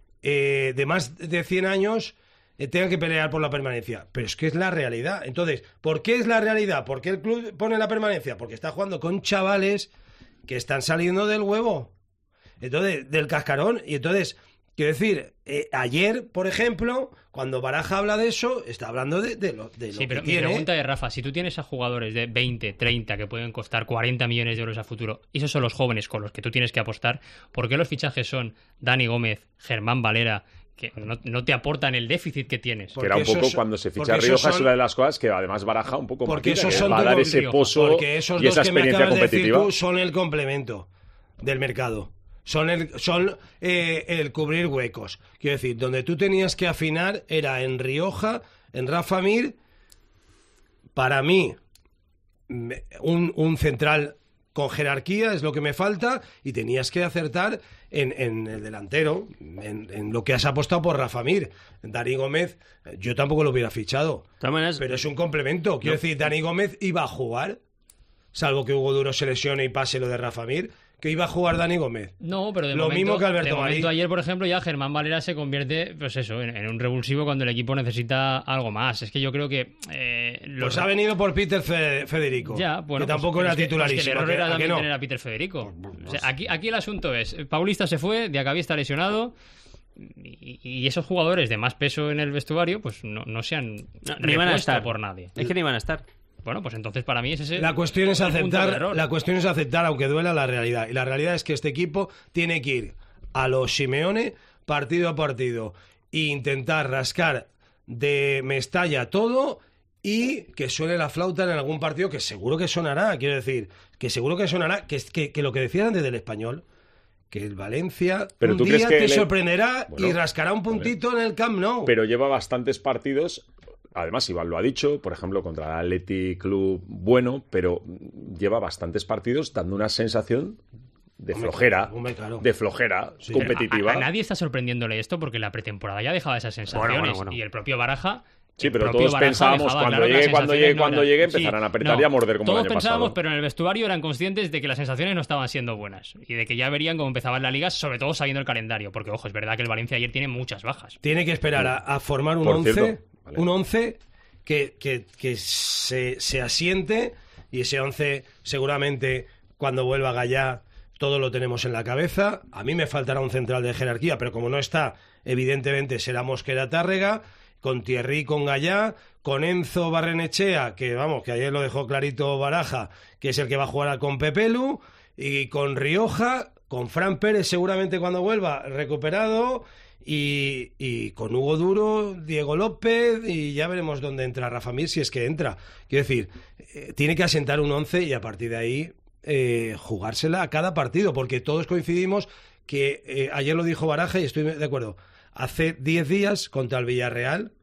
de más de 100 años tenga que pelear por la permanencia. Pero es que es la realidad. Entonces, ¿por qué es la realidad? ¿Por qué el club pone la permanencia? Porque está jugando con chavales que están saliendo del huevo, entonces del cascarón. Y entonces, quiero decir, ayer, por ejemplo, cuando Baraja habla de eso, está hablando de lo sí, pero que tiene. Mi pregunta es, Rafa, si tú tienes a jugadores de 20, 30 que pueden costar 40 millones de euros a futuro, y esos son los jóvenes con los que tú tienes que apostar, ¿por qué los fichajes son Dani Gómez, Germán Valera, que no te aportan el déficit que tienes? Que era un poco cuando se ficha Rioja, es una de las cosas que además Baraja un poco porque esos son va a dar ese pozo y esa experiencia competitiva. De decir tú, son el complemento del mercado. Son el cubrir huecos. Quiero decir, donde tú tenías que afinar era en Rioja, en Rafa Mir. Para mí, un central con jerarquía es lo que me falta, y tenías que acertar en el delantero, en lo que has apostado por Rafa Mir. Dani Gómez, yo tampoco lo hubiera fichado, pero es un complemento. Quiero decir, Dani Gómez iba a jugar, salvo que Hugo Duro se lesione y pase lo de Rafa Mir, que iba a jugar Dani Gómez. No, pero lo mismo que Alberto Marí. Ayer, por ejemplo, ya Germán Valera se convierte, pues eso, en un revulsivo cuando el equipo necesita algo más. Es que yo creo que... Pues ha venido por Peter Federico, ya, bueno, que tampoco era titularísimo. Es que el error era también tener a Peter Federico. O sea, aquí el asunto es, Paulista se fue, Diacabí está lesionado, y esos jugadores de más peso en el vestuario, pues no se han repuesto por nadie. Es que ni van a estar. Bueno, pues entonces para mí ese es la cuestión es aceptar, aunque duela, la realidad. Y la realidad es que este equipo tiene que ir a los Simeone partido a partido e intentar rascar de Mestalla todo y que suene la flauta en algún partido, que seguro que sonará, quiero decir, que seguro que sonará, que lo que decían antes del Español, que el Valencia un día te sorprenderá y rascará un puntito en el Camp Nou. Pero lleva bastantes partidos. Además, Iván lo ha dicho, por ejemplo, contra el Athletic Club, bueno, pero lleva bastantes partidos dando una sensación de flojera, de flojera competitiva. A nadie está sorprendiéndole esto porque la pretemporada ya dejaba esas sensaciones. Bueno. Y el propio Baraja Sí, pero todos pensábamos cuando llegue empezarán a apretar y a morder como el año pasado. Todos pensábamos, pero en el vestuario eran conscientes de que las sensaciones no estaban siendo buenas y de que ya verían cómo empezaba la liga, sobre todo sabiendo el calendario, porque ojo, es verdad que el Valencia ayer tiene muchas bajas. Tiene que esperar a formar un 11 que se asiente, y ese 11 seguramente cuando vuelva Gallá todo lo tenemos en la cabeza. A mí me faltará un central de jerarquía, pero como no está, evidentemente será Mosquera Tárrega, con Thierry, con Gallá, con Enzo Barrenechea, que ayer lo dejó clarito Baraja, que es el que va a jugar con Pepelu, y con Rioja, con Fran Pérez seguramente cuando vuelva recuperado, y con Hugo Duro, Diego López, y ya veremos dónde entra Rafa Mir, si es que entra. Quiero decir, tiene que asentar un 11 y a partir de ahí jugársela a cada partido, porque todos coincidimos que ayer lo dijo Baraja y estoy de acuerdo. Hace 10 días contra el Villarreal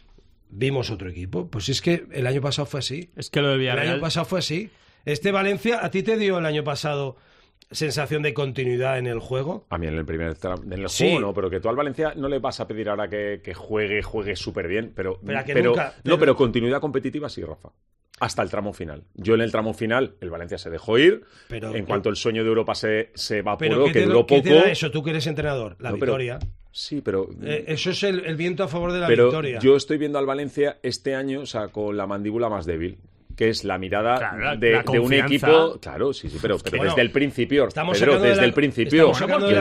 vimos otro equipo. Pues es que el año pasado fue así. Es que lo del Villarreal... El año pasado fue así. Este Valencia, ¿a ti te dio el año pasado sensación de continuidad en el juego? A mí en el primer juego no, pero que tú al Valencia no le vas a pedir ahora que juegue súper bien, pero continuidad competitiva sí, Rafa. Hasta el tramo final. Yo en el tramo final, el Valencia se dejó ir. En cuanto el sueño de Europa se evaporó, que duró poco. ¿Qué te da eso? Tú que eres entrenador. La victoria. Sí, pero... eso es el viento a favor de la victoria. Yo estoy viendo al Valencia este año, con la mandíbula más débil, que es la mirada de un equipo... Claro, sí, pero desde el principio. Desde el principio.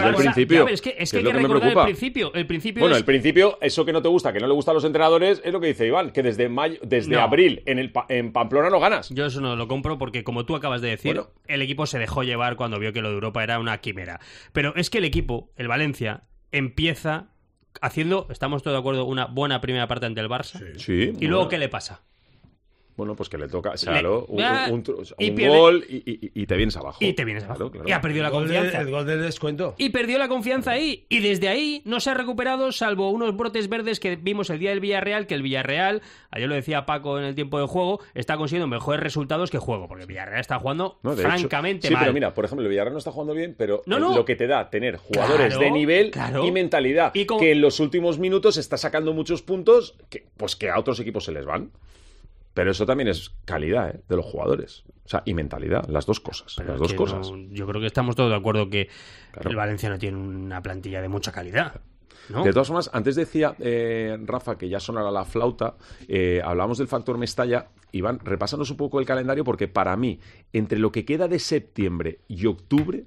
Es que hay que recordar el principio. Bueno, el principio, eso que no te gusta, que no le gusta a los entrenadores, es lo que dice Iván, que desde abril en Pamplona no ganas. Yo eso no lo compro porque, como tú acabas de decir, el equipo se dejó llevar cuando vio que lo de Europa era una quimera. Pero es que el equipo, el Valencia, empieza haciendo, estamos todos de acuerdo, una buena primera parte ante el Barça. Sí. ¿Y luego qué le pasa? Bueno, pues que le toca, un gol y te vienes abajo. Claro. Y ha perdido la confianza. El gol del descuento. Y perdió la confianza ahí. Y desde ahí no se ha recuperado, salvo unos brotes verdes que vimos el día del Villarreal, que el Villarreal, ayer lo decía Paco en el tiempo de juego, está consiguiendo mejores resultados que juego, porque el Villarreal está jugando francamente mal. Sí, pero mira, por ejemplo, el Villarreal no está jugando bien, pero lo que te da tener jugadores de nivel y mentalidad, que en los últimos minutos está sacando muchos puntos que a otros equipos se les van. Pero eso también es calidad de los jugadores. O sea, y mentalidad, las dos cosas. Yo creo que estamos todos de acuerdo que el Valencia no tiene una plantilla de mucha calidad, ¿no? De todas formas, antes decía Rafa que ya sonará la flauta. Hablábamos del factor Mestalla. Iván, repásanos un poco el calendario, porque para mí, entre lo que queda de septiembre y octubre,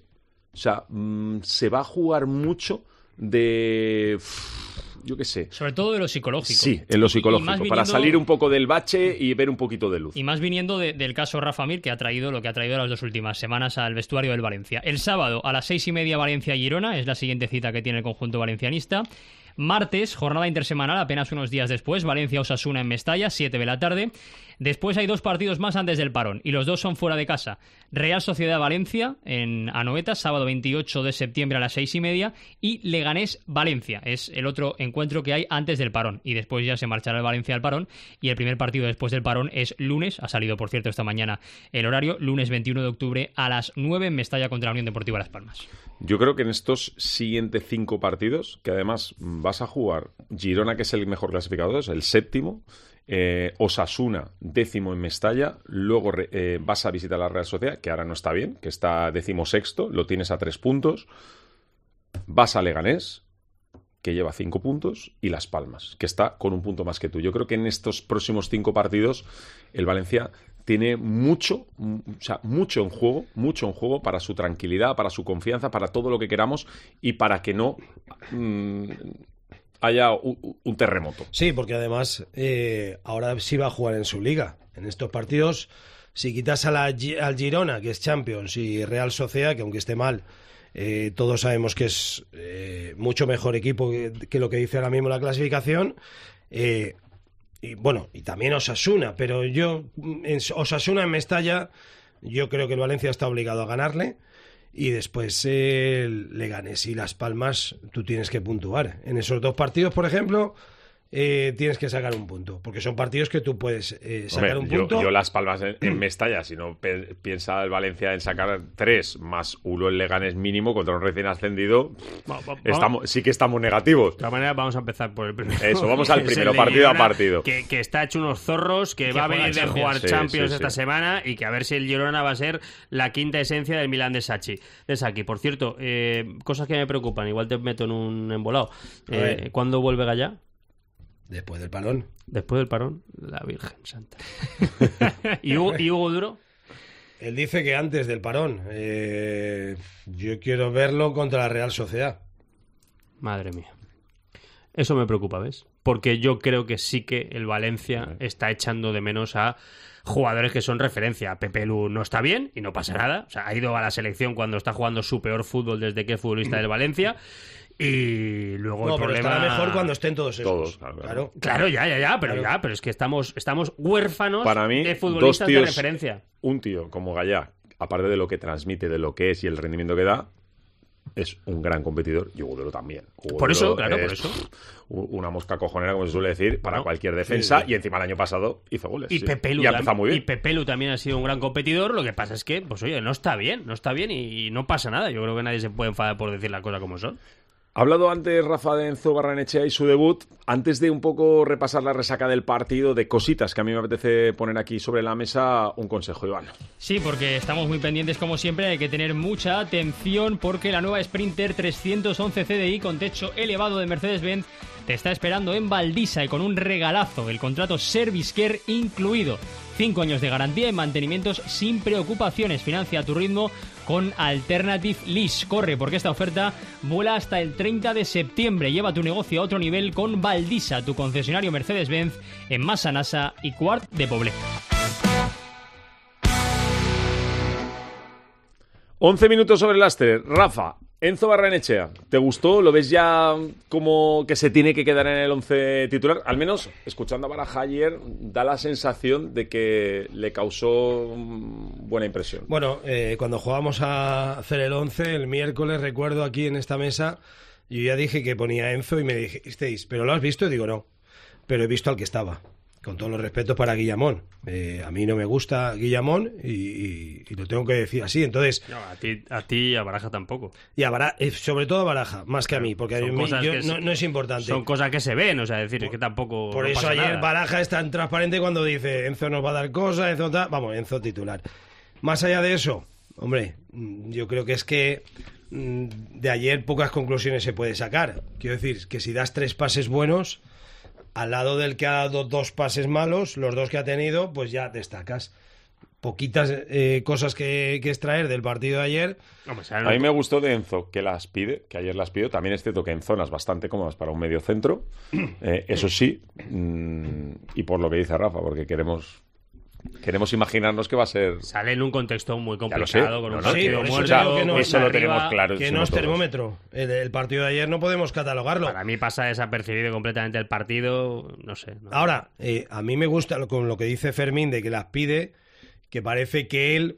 se va a jugar mucho de... Yo qué sé. Sobre todo de lo psicológico. Sí, en lo psicológico, para salir un poco del bache y ver un poquito de luz. Y más viniendo del caso Rafa Mir, que ha traído lo que ha traído las 2 últimas semanas al vestuario del Valencia. El sábado a las 6:30 Valencia-Girona, es la siguiente cita que tiene el conjunto valencianista. Martes, jornada intersemanal, apenas unos días después, Valencia-Osasuna en Mestalla, 7 de la tarde. Después hay 2 partidos más antes del parón, y los 2 son fuera de casa. Real Sociedad-Valencia en Anoeta, sábado 28 de septiembre a las 6:30, y Leganés-Valencia. Es el otro encuentro que hay antes del parón, y después ya se marchará el Valencia al parón, y el primer partido después del parón es lunes, ha salido por cierto esta mañana el horario, lunes 21 de octubre a las 9 en Mestalla contra la Unión Deportiva Las Palmas. Yo creo que en estos siguientes 5 partidos, que además vas a jugar Girona, que es el mejor clasificado, es el séptimo, Osasuna, 10º en Mestalla, luego vas a visitar la Real Sociedad, que ahora no está bien, que está 16º, lo tienes a 3 puntos, vas a Leganés, que lleva 5 puntos, y Las Palmas, que está con 1 punto más que tú. Yo creo que en estos próximos 5 partidos el Valencia tiene mucho en juego para su tranquilidad, para su confianza, para todo lo que queramos y para que no haya un terremoto. Sí, porque además ahora sí va a jugar en su liga. En estos partidos, si quitas al Girona, que es Champions, y Real Sociedad, que aunque esté mal, todos sabemos que es mucho mejor equipo que lo que dice ahora mismo la clasificación, y también Osasuna, pero Osasuna en Mestalla, yo creo que el Valencia está obligado a ganarle, y después el Leganés y Las Palmas tú tienes que puntuar. En esos 2 partidos, por ejemplo, tienes que sacar un punto, porque son partidos que tú puedes sacar un punto. Yo Las Palmas en Mestalla, si no piensa el Valencia en sacar 3 más 1 el Leganés mínimo contra un recién ascendido, sí que estamos negativos. De todas maneras, vamos a empezar por el primero. Eso, vamos al primero, partido a partido. Que está hecho unos zorros, que va a venir de jugar Champions esta semana, y que a ver si el Girona va a ser la quinta esencia del Milan de Sacchi. Por cierto, cosas que me preocupan, igual te meto en un embolado. ¿Cuándo vuelve Gallá? Después del parón. Después del parón, la Virgen Santa. ¿Y Hugo Duro? Él dice que antes del parón. Yo quiero verlo contra la Real Sociedad. Madre mía. Eso me preocupa, ¿ves? Porque yo creo que sí que el Valencia está echando de menos a jugadores que son referencia. Pepe Lu no está bien y no pasa nada. O sea, ha ido a la selección cuando está jugando su peor fútbol desde que es futbolista del Valencia. Y luego el problema... estará mejor cuando estén todos esos. Claro, pero es que estamos huérfanos para mí, de futbolistas de referencia. Un tío como Gallá, aparte de lo que transmite, de lo que es y el rendimiento que da, es un gran competidor, y Hugo Duro también. Por eso. Una mosca cojonera, como se suele decir, para cualquier defensa, y encima el año pasado hizo goles. Y Pepe Lu también ha sido un gran competidor. Lo que pasa es que, pues oye, no está bien y no pasa nada. Yo creo que nadie se puede enfadar por decir las cosas como son. Ha hablado antes Rafa de Enzo Barrenechea y su debut. Antes de un poco repasar la resaca del partido, de cositas que a mí me apetece poner aquí sobre la mesa, un consejo, Iván. Sí, porque estamos muy pendientes, como siempre. Hay que tener mucha atención porque la nueva Sprinter 311 CDI con techo elevado de Mercedes-Benz te está esperando en Valdisa y con un regalazo, el contrato Service Care incluido. 5 años de garantía y mantenimientos sin preocupaciones. Financia a tu ritmo con Alternative Lease. Corre, porque esta oferta vuela hasta el 30 de septiembre. Lleva tu negocio a otro nivel con Valdisa, tu concesionario Mercedes-Benz en Massanassa y Quart de Poblet. 11 minutos sobre el lastre. Rafa, Enzo Barrenechea, ¿te gustó? ¿Lo ves ya como que se tiene que quedar en el 11 titular? Al menos, escuchando a Baraja ayer, da la sensación de que le causó buena impresión. Bueno, cuando jugamos a hacer el 11, el miércoles, recuerdo aquí en esta mesa, yo ya dije que ponía Enzo y me dijisteis, ¿pero lo has visto? Y digo, no, pero he visto al que estaba. Con todos los respetos para Guillamón. A mí no me gusta Guillamón y lo tengo que decir así. Entonces, no, a ti y a Baraja tampoco. Y a Baraja, sobre todo a Baraja, más que a mí, porque no es importante. Son cosas que se ven, o sea, decir, es que tampoco. Por eso ayer nada. Baraja es tan transparente cuando dice Enzo nos va a dar cosas, Enzo titular. Más allá de eso, hombre, yo creo que es que de ayer pocas conclusiones se puede sacar. Quiero decir, que si das 3 pases buenos, al lado del que ha dado 2 pases malos, los 2 que ha tenido, pues ya destacas. Poquitas cosas que extraer del partido de ayer. A mí me gustó de Enzo, que ayer las pidió. También es cierto que en zonas bastante cómodas para un medio centro. Eso sí, y por lo que dice Rafa, porque queremos imaginarnos que va a ser... Sale en un contexto muy complicado, con un partido muerto. Eso lo tenemos claro. Que no es termómetro. El partido de ayer no podemos catalogarlo. Para mí pasa desapercibido completamente el partido, no sé. Ahora, a mí me gusta con lo que dice Fermín de que las pide, que parece que él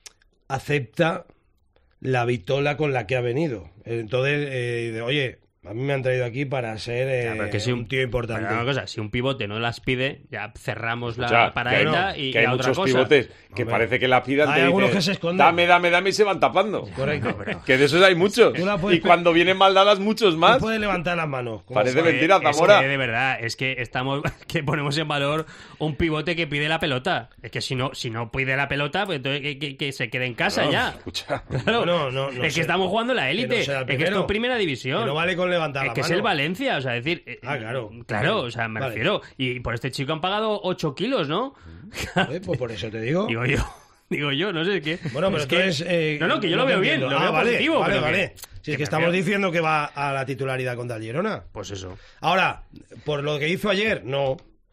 acepta la vitola con la que ha venido. Entonces, oye... A mí me han traído aquí para ser un tío importante. Una cosa, si un pivote no las pide, ya cerramos la paraeta y que hay otra muchos cosa. Pivotes que parece que la pidan. Hay algunos que se esconden. Dame y se van tapando. Correcto. Que de esos hay muchos. Y cuando vienen mal dadas, muchos más. No puedes levantar las manos. Parece mentira, Zamora. Es que, de verdad, es que que ponemos en valor un pivote que pide la pelota. Es que si no pide la pelota, pues entonces que se quede en casa ya. Escucha. Claro. No, es que estamos jugando la élite. Es que esto es primera división. Que no vale con levantar la mano. Es que es el Valencia, o sea, decir... Claro, o sea, me refiero. Y por este chico han pagado 8 kilos, ¿no? Pues por eso te digo. Digo yo, no sé qué. Bueno, pero que yo lo veo bien, lo veo positivo. Vale. Si es que estamos diciendo que va a la titularidad contra el Girona. Pues eso. Ahora, por lo que hizo ayer, no.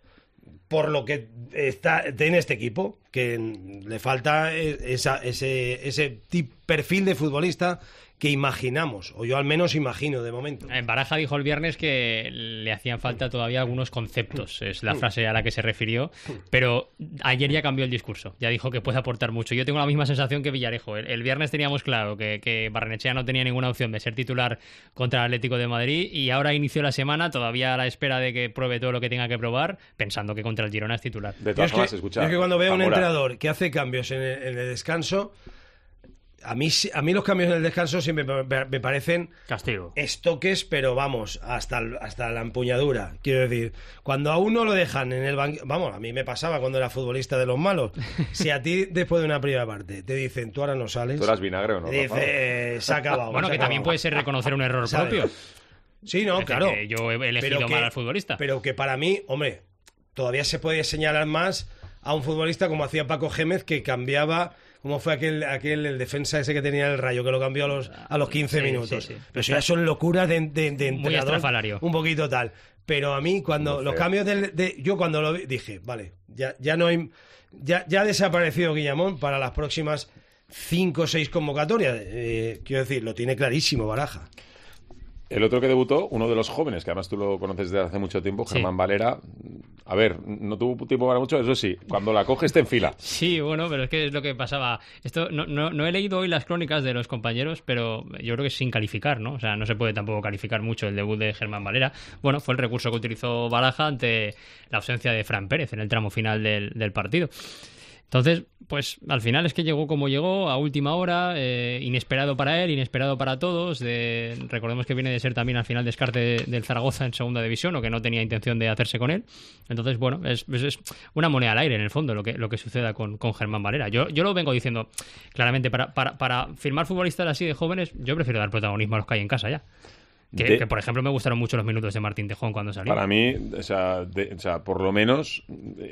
Por lo que tiene este equipo, que le falta ese perfil de futbolista que imaginamos, o yo al menos imagino de momento. Baraja dijo el viernes que le hacían falta todavía algunos conceptos, es la frase a la que se refirió, pero ayer ya cambió el discurso, ya dijo que puede aportar mucho. Yo tengo la misma sensación que Villarejo. El viernes teníamos claro que Barrenechea no tenía ninguna opción de ser titular contra el Atlético de Madrid y ahora inició la semana todavía a la espera de que pruebe todo lo que tenga que probar, pensando que contra el Girona es titular. De todas formas, escucha. Yo es que cuando veo a un entrenador que hace cambios en el descanso, a mí los cambios en el descanso siempre me parecen castigo, estoques, pero vamos, hasta la empuñadura. Quiero decir, cuando a uno lo dejan en el banquillo, vamos, a mí me pasaba cuando era futbolista de los malos. Si a ti después de una primera parte te dicen, tú ahora no sales, tú eras vinagre o no, dice, se ha acabado. Bueno, que también puede ser reconocer un error propio. Sí, no, claro. Que yo he elegido mal al futbolista. Pero que para mí, hombre, todavía se puede señalar más a un futbolista como hacía Paco Gémez, que cambiaba. ¿Cómo fue el defensa ese que tenía el Rayo, que lo cambió a los 15 minutos? Sí. Pero eso ya son locuras de entrenador. Muy estrafalario. Un poquito tal. Pero a mí, cuando los cambios yo cuando lo vi, dije, vale, ya no hay... Ya ha desaparecido Guillamón para las próximas 5 o 6 convocatorias. Quiero decir, lo tiene clarísimo Baraja. El otro que debutó, uno de los jóvenes, que además tú lo conoces desde hace mucho tiempo, Germán Valera, a ver, no tuvo tiempo para mucho, eso sí, cuando la coge está en fila. Sí, bueno, pero es que es lo que pasaba. Esto no he leído hoy las crónicas de los compañeros, pero yo creo que sin calificar, ¿no? O sea, no se puede tampoco calificar mucho el debut de Germán Valera. Bueno, fue el recurso que utilizó Baraja ante la ausencia de Fran Pérez en el tramo final del partido. Entonces, pues al final es que llegó como llegó, a última hora, inesperado para él, inesperado para todos. Recordemos que viene de ser también al final descarte del Zaragoza en segunda división, o que no tenía intención de hacerse con él. Entonces, bueno, es una moneda al aire en el fondo lo que suceda con Germán Valera. Yo lo vengo diciendo claramente, para firmar futbolistas así de jóvenes, yo prefiero dar protagonismo a los que hay en casa ya. Que, por ejemplo, me gustaron mucho los minutos de Martín Tejón cuando salió. Para mí, o sea, por lo menos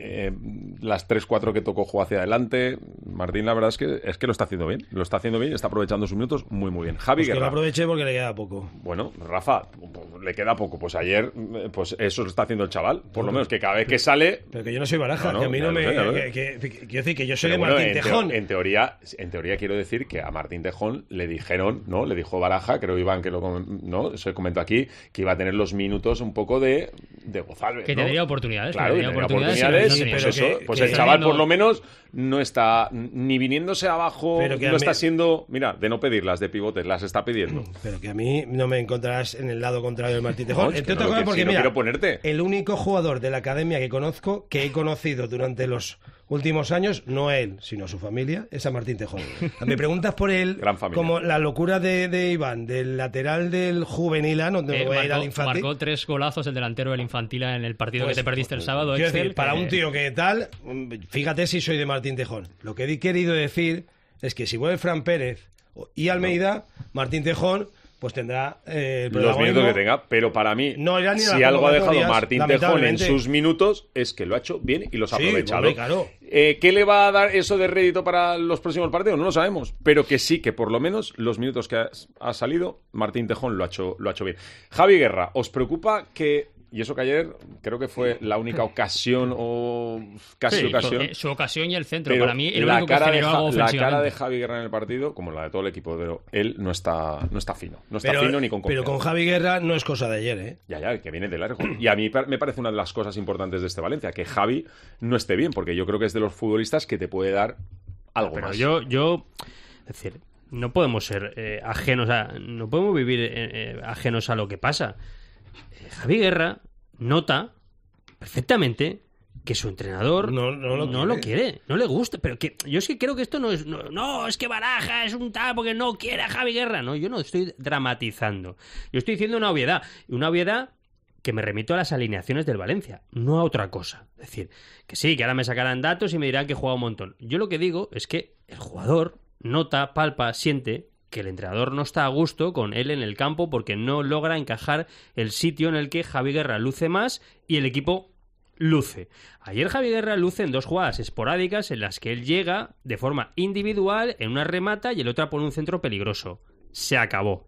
las 3-4 que tocó jugó hacia adelante. Martín, la verdad es que lo está haciendo bien. Lo está haciendo bien y está aprovechando sus minutos muy, muy bien. Javi Guerra. Que lo aproveché porque le queda poco. Bueno, Rafa, le queda poco. Pues ayer, pues eso lo está haciendo el chaval. Por lo menos que cada vez que sale... Pero que yo no soy Baraja, que a mí no me... Quiero decir que yo soy de Martín Tejón. En teoría quiero decir que a Martín Tejón le dijeron, ¿no? Le dijo Baraja, creo Iván que ¿no? Se comentó aquí que iba a tener los minutos un poco de gozar, ¿no? Que tendría oportunidades. Claro, que tendría oportunidades. Pues el chaval por lo menos no está ni viniéndose abajo, no está siendo, mira, de no pedirlas, de pivotes, las está pidiendo. Pero que a mí no me encontrarás en el lado contrario del Martín Tejón. Entre otras cosas porque, mira, quiero ponerte. El único jugador de la academia que he conocido durante los últimos años, no él, sino su familia, es a Martín Tejón. Me preguntas por él, como la locura de Iván, del lateral del juvenil, no te voy a ir al infantil. Marcó 3 golazos el delantero del infantil en el partido que te perdiste el sábado. Quiero decir, para un tío que tal, fíjate si soy de Martín Tejón. Lo que he querido decir es que si vuelve Fran Pérez y Almeida, Martín Tejón pues tendrá los minutos que tenga, pero para mí, si algo ha dejado Martín Tejón en sus minutos, es que lo ha hecho bien y los ha aprovechado. Hombre, claro. ¿Qué le va a dar eso de rédito para los próximos partidos? No lo sabemos, pero que sí, que por lo menos los minutos que ha salido, Martín Tejón lo ha hecho bien. Javi Guerra, ¿os preocupa que... Y eso que ayer creo que fue la única ocasión o casi ocasión. Su ocasión y el centro. Pero para mí, el único que generó algo ofensivamente. La cara de Javi Guerra en el partido, como la de todo el equipo, pero él no está fino. No está fino ni con confianza. Pero con Javi Guerra no es cosa de ayer, ¿eh? Ya, que viene de largo. Y a mí me parece una de las cosas importantes de este Valencia, que Javi no esté bien, porque yo creo que es de los futbolistas que te puede dar algo más. Yo, es decir, no podemos ser ajenos no podemos vivir ajenos a lo que pasa. Javi Guerra nota perfectamente que su entrenador no lo quiere, no le gusta, pero que yo sí creo que esto no es que Baraja es un tal porque no quiere a Javi Guerra, no, yo no estoy dramatizando, yo estoy diciendo una obviedad que me remito a las alineaciones del Valencia, no a otra cosa. Es decir, que sí, que ahora me sacarán datos y me dirán que juega un montón. Yo lo que digo es que el jugador nota, palpa, siente que el entrenador no está a gusto con él en el campo porque no logra encajar el sitio en el que Javi Guerra luce más y el equipo luce. Ayer Javi Guerra luce en 2 jugadas esporádicas en las que él llega de forma individual, en una remata y el otra pone un centro peligroso. Se acabó.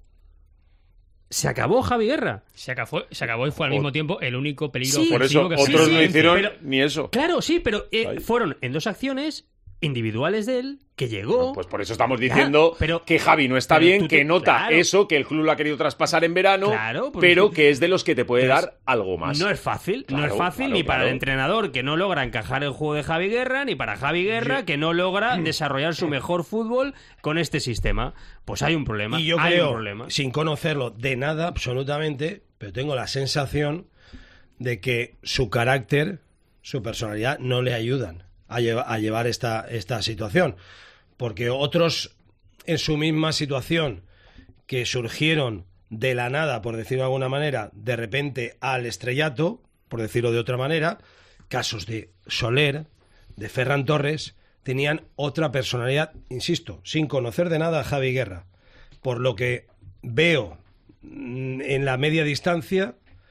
Se acabó Javi Guerra. Se acabó y fue al mismo tiempo el único peligro ofensivo. Por eso que otros no hicieron ni eso. Claro, sí, pero fueron en 2 acciones individuales de él, que llegó... Pues por eso estamos diciendo que Javi no está bien, que nota eso, que el club lo ha querido traspasar en verano, pero que es de los que te puede dar algo más. No es fácil, ni para el entrenador, que no logra encajar el juego de Javi Guerra, ni para Javi Guerra, que no logra desarrollar su mejor fútbol con este sistema. Pues hay un problema. Y yo creo, sin conocerlo de nada absolutamente, pero tengo la sensación de que su carácter, su personalidad no le ayudan a llevar esta situación, porque otros en su misma situación que surgieron de la nada, por decirlo de alguna manera, de repente al estrellato, por decirlo de otra manera, casos de Soler, de Ferran Torres, tenían otra personalidad, insisto, sin conocer de nada a Javi Guerra, por lo que veo en la media distancia.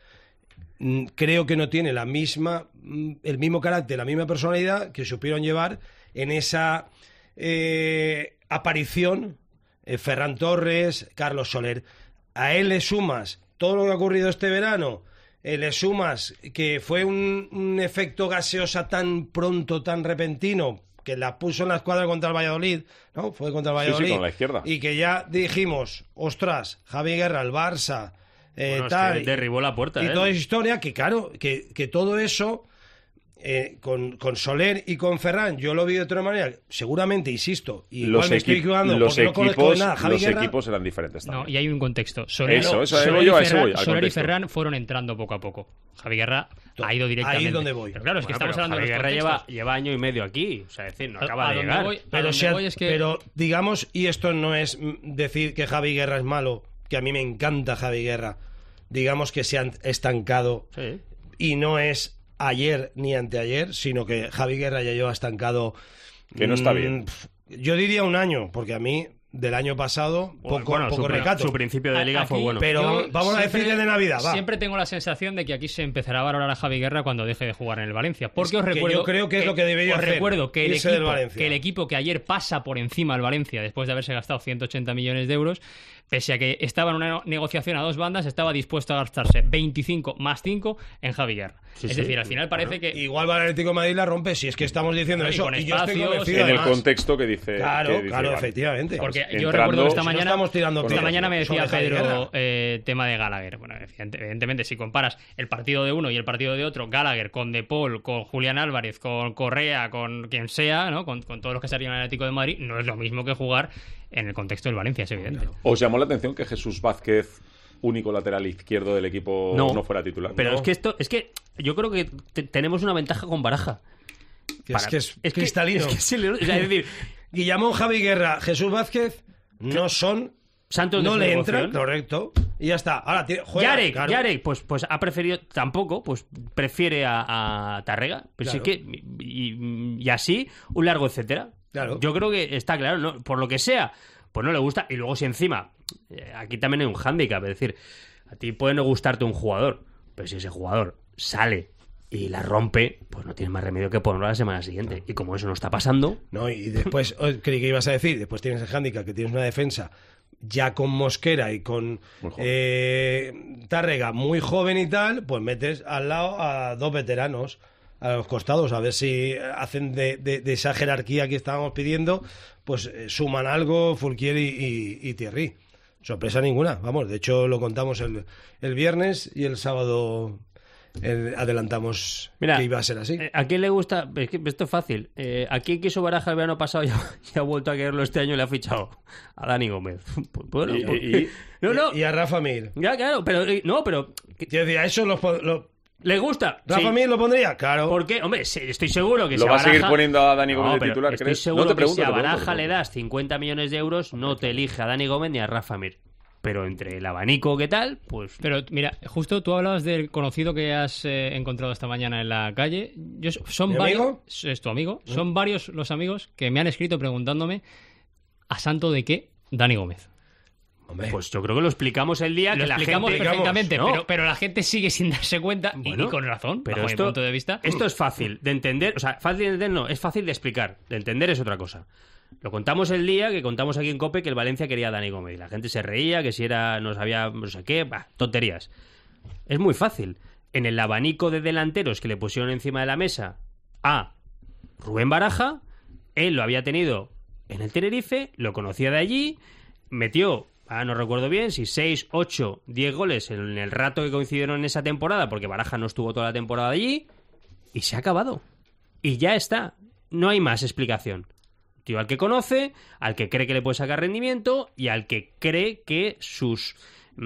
Creo que no tiene el mismo carácter, la misma personalidad que supieron llevar en esa aparición Ferran Torres, Carlos Soler. A él le sumas todo lo que ha ocurrido este verano, le sumas que fue un efecto gaseosa tan pronto, tan repentino, que la puso en la escuadra contra el Valladolid, ¿no? Fue contra el Valladolid. Sí, con la izquierda. Y que ya dijimos, ostras, Javi Guerra, el Barça... tal, es que derribó la puerta. Y toda esa historia, que claro, que todo eso, con Soler y con Ferran, yo lo vi de otra manera, seguramente, insisto, y igual me estoy equivocando porque no conozco de nada. Javi Guerra, equipos eran diferentes también. No, y hay un contexto. Soler y Ferran fueron entrando poco a poco. Javi Guerra ha ido directamente. Ahí es donde voy. Pero claro, es que estamos hablando Javi de los Guerra contextos. lleva año y medio aquí, o sea, es decir, no acaba de llegar. Pero digamos, y esto no es decir que Javi Guerra es malo, que a mí me encanta Javi Guerra, digamos que se han estancado, y no es ayer ni anteayer, sino que Javi Guerra ya lleva estancado, que no está bien. Yo diría un año, porque a mí del año pasado poco recato. Su principio de liga fue bueno. Pero vamos a decirle de Navidad, va. Siempre tengo la sensación de que aquí se empezará a valorar a Javi Guerra cuando deje de jugar en el Valencia. Porque os recuerdo, yo creo que es lo que debería hacer. Os recuerdo que el equipo que ayer pasa por encima del Valencia después de haberse gastado 180 millones de euros, pese a que estaba en una negociación a dos bandas, estaba dispuesto a gastarse 25 más 5 en Javi Guerra. Es decir, al final parece que... Igual va el Atlético de Madrid la rompe, si es que estamos diciendo eso. Y yo estoy convencido, en el contexto que dice... Claro, efectivamente. Porque yo recuerdo que esta mañana me decía Pedro tema de Gallagher. Bueno, evidentemente, si comparas el partido de uno y el partido de otro, Gallagher con De Paul, con Julián Álvarez, con Correa, con quien sea, ¿no? Con todos los que estarían en el Atlético de Madrid, no es lo mismo que jugar en el contexto del Valencia, es evidente. Claro. ¿Os llamó la atención que Jesús Vázquez, único lateral izquierdo del equipo, no fuera titular? Pero es que yo creo que tenemos una ventaja con Baraja. Es cristalino. Es decir, Guillamón, Javi Guerra, Jesús Vázquez no son... Santos no le entra, correcto, y ya está. Ahora juega, Yarek, pues ha preferido, tampoco, pues prefiere a Tárrega, pues claro. Sí que, y así, un largo etcétera. Claro. Yo creo que está claro, ¿no? Por lo que sea, pues no le gusta, y luego si encima, aquí también hay un hándicap, es decir, a ti puede no gustarte un jugador, pero si ese jugador sale y la rompe, pues no tienes más remedio que ponerlo a la semana siguiente. Y como eso no está pasando... No, y después, creí que ibas a decir, después tienes el hándicap, que tienes una defensa ya con Mosquera y con Tárrega muy joven y tal, pues metes al lado a dos veteranos a los costados, a ver si hacen de esa jerarquía que estábamos pidiendo, pues suman algo Fulquier y Thierry. Sorpresa ninguna, vamos, de hecho lo contamos el viernes y el sábado adelantamos. Mira, que iba a ser así. ¿A quién le gusta? Es que esto es fácil. ¿A quién quiso Baraja el verano pasado y ha vuelto a quererlo este año y le ha fichado? A Dani Gómez. Bueno, y a Rafa Mir. Ya, claro, pero... Quiero decir, a eso ¿le gusta? ¿Rafa Mir lo pondría? Claro. ¿Por qué? Hombre, estoy seguro que ¿Lo va a seguir poniendo a Dani Gómez de titular, crees? Estoy seguro que si a Baraja le das 50 millones de euros, no te elige a Dani Gómez ni a Rafa Mir. Pero entre el abanico, ¿qué tal? Pues... Pero mira, justo tú hablabas del conocido que has encontrado esta mañana en la calle. Son varios... amigo? Es tu amigo. Son varios los amigos que me han escrito preguntándome ¿a santo de qué Dani Gómez? Hombre, pues yo creo que lo explicamos el día que la gente... perfectamente, ¿no? pero la gente sigue sin darse cuenta, y con razón, pero bajo mi punto de vista. Esto es fácil de entender, o sea, fácil de entender no, es fácil de explicar. De entender es otra cosa. Lo contamos el día que contamos aquí en COPE que el Valencia quería a Dani Gómez. La gente se reía, que si era, no sabía, no sé qué, tonterías. Es muy fácil. En el abanico de delanteros que le pusieron encima de la mesa a Rubén Baraja, Él lo había tenido en el Tenerife, lo conocía de allí, metió, no recuerdo bien, si 6, 8, 10 goles en el rato que coincidieron en esa temporada, porque Baraja no estuvo toda la temporada allí, y se ha acabado. Y ya está. No hay más explicación. Tío al que conoce, al que cree que le puede sacar rendimiento y al que cree que sus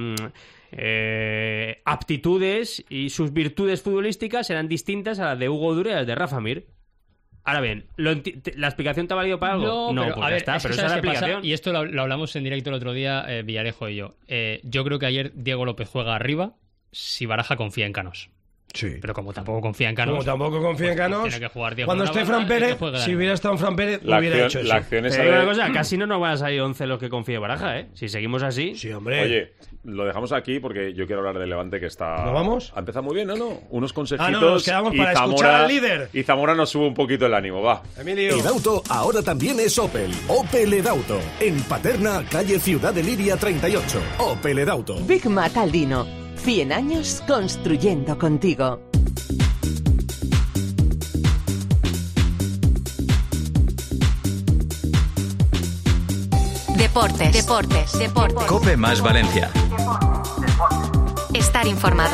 aptitudes y sus virtudes futbolísticas eran distintas a las de Hugo Duro y a las de Rafa Mir. Ahora bien, ¿la explicación te ha valido para algo? No, pero, pues a ver, ya está, es que pero esa es la explicación. Pasa, y esto lo hablamos en directo el otro día, Villarejo y yo. Yo creo que ayer Diego López juega arriba si Baraja confía en Canos. Sí. Pero como tampoco confía en Canos... Como tampoco confía en Canos, tiene que jugar Diego cuando esté Fran Pérez, si hubiera estado en Fran Pérez, lo hubiera hecho eso. La acción es una cosa, casi no nos van a salir 11 los que confíe Baraja, ¿eh? Si seguimos así... Sí, hombre. Oye, lo dejamos aquí porque yo quiero hablar del Levante que está... ¿Nos vamos? Ha empezado muy bien, ¿no? Unos consejitos... no, nos quedamos para escuchar al líder. Y Zamora nos sube un poquito el ánimo, va. Emilio. Edauto ahora también es Opel. Opel Edauto. En Paterna, calle Ciudad de Liria 38. Opel Edauto. Big Mac Aldino. 100 años construyendo contigo. Deportes. Cope más Valencia. Estar informado.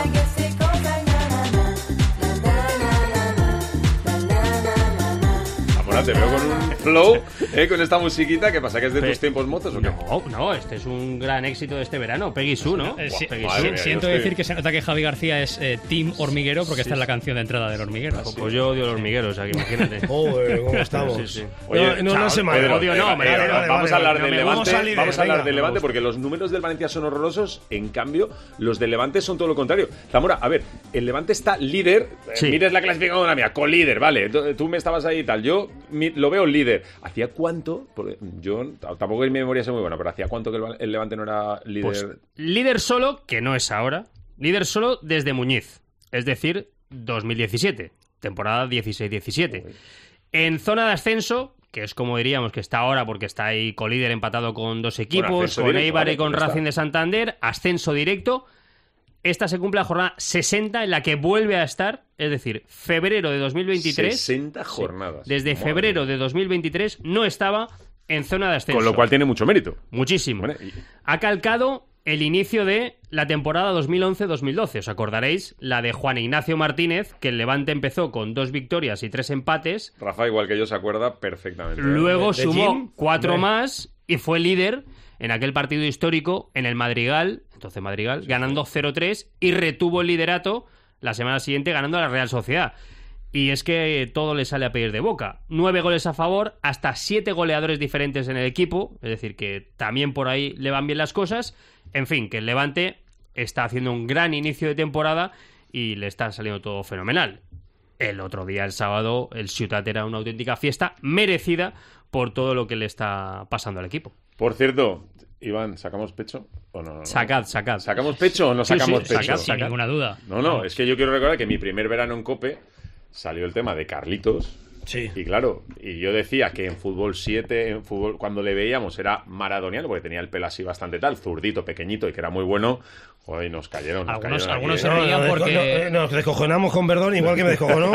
Te veo con un flow, con esta musiquita. ¿Qué pasa? ¿Que es de tus tiempos mozos o qué? No, este es un gran éxito de este verano. Peggy Sue, ¿no? Siento decir que se nota que Javi García es Team Hormiguero porque esta es la canción de entrada del Hormiguero. Pues yo odio el Hormiguero, o sea, que imagínate. ¿Cómo estamos? Sí. Oye, no se me Pedro, odio, no, vamos a hablar del Levante. Vamos a hablar venga, del Levante porque los números del Valencia son horrorosos. En cambio, los del Levante son todo lo contrario. Zamora, a ver, el Levante está líder. Mires la clasificación de la mía, colíder, vale. Tú me estabas ahí y tal. Yo lo veo líder. ¿Hacía cuánto? Porque yo tampoco mi memoria es muy buena, pero ¿hacía cuánto que el Levante no era líder? Pues, líder solo, que no es ahora. Líder solo desde Muñiz. Es decir, 2017. Temporada 16-17. En zona de ascenso, que es como diríamos que está ahora porque está ahí colíder empatado con dos equipos, con Eibar y con Racing de Santander, ascenso directo. Esta se cumple la jornada 60 en la que vuelve a estar, es decir, febrero de 2023. 60 jornadas. Desde febrero de 2023 no estaba en zona de ascenso. Con lo cual tiene mucho mérito. Muchísimo. Bueno, ha calcado el inicio de la temporada 2011-2012. Os acordaréis la de Juan Ignacio Martínez, que el Levante empezó con 2 victorias y 3 empates. Rafa, igual que yo, se acuerda perfectamente. Luego sumó 4 más y fue líder en aquel partido histórico en el Madrigal, ganando 0-3 y retuvo el liderato la semana siguiente ganando a la Real Sociedad. Y es que todo le sale a pedir de boca. 9 goles a favor, hasta 7 goleadores diferentes en el equipo, es decir, que también por ahí le van bien las cosas. En fin, que el Levante está haciendo un gran inicio de temporada y le está saliendo todo fenomenal. El otro día, el sábado, el Ciutat era una auténtica fiesta merecida por todo lo que le está pasando al equipo. Por cierto, Iván, ¿sacamos pecho o no? Sacad. ¿Sacamos pecho o no sacamos pecho? Sacad, sin ninguna duda. No, es que yo quiero recordar que mi primer verano en COPE salió el tema de Carlitos. Sí. Y claro, y yo decía que en fútbol 7, cuando le veíamos era maradoniano, porque tenía el pelo así bastante tal, zurdito, pequeñito y que era muy bueno. Joder, nos cayeron. Algunos se reían porque... Nos descojonamos con Verdón, igual que me descojonó.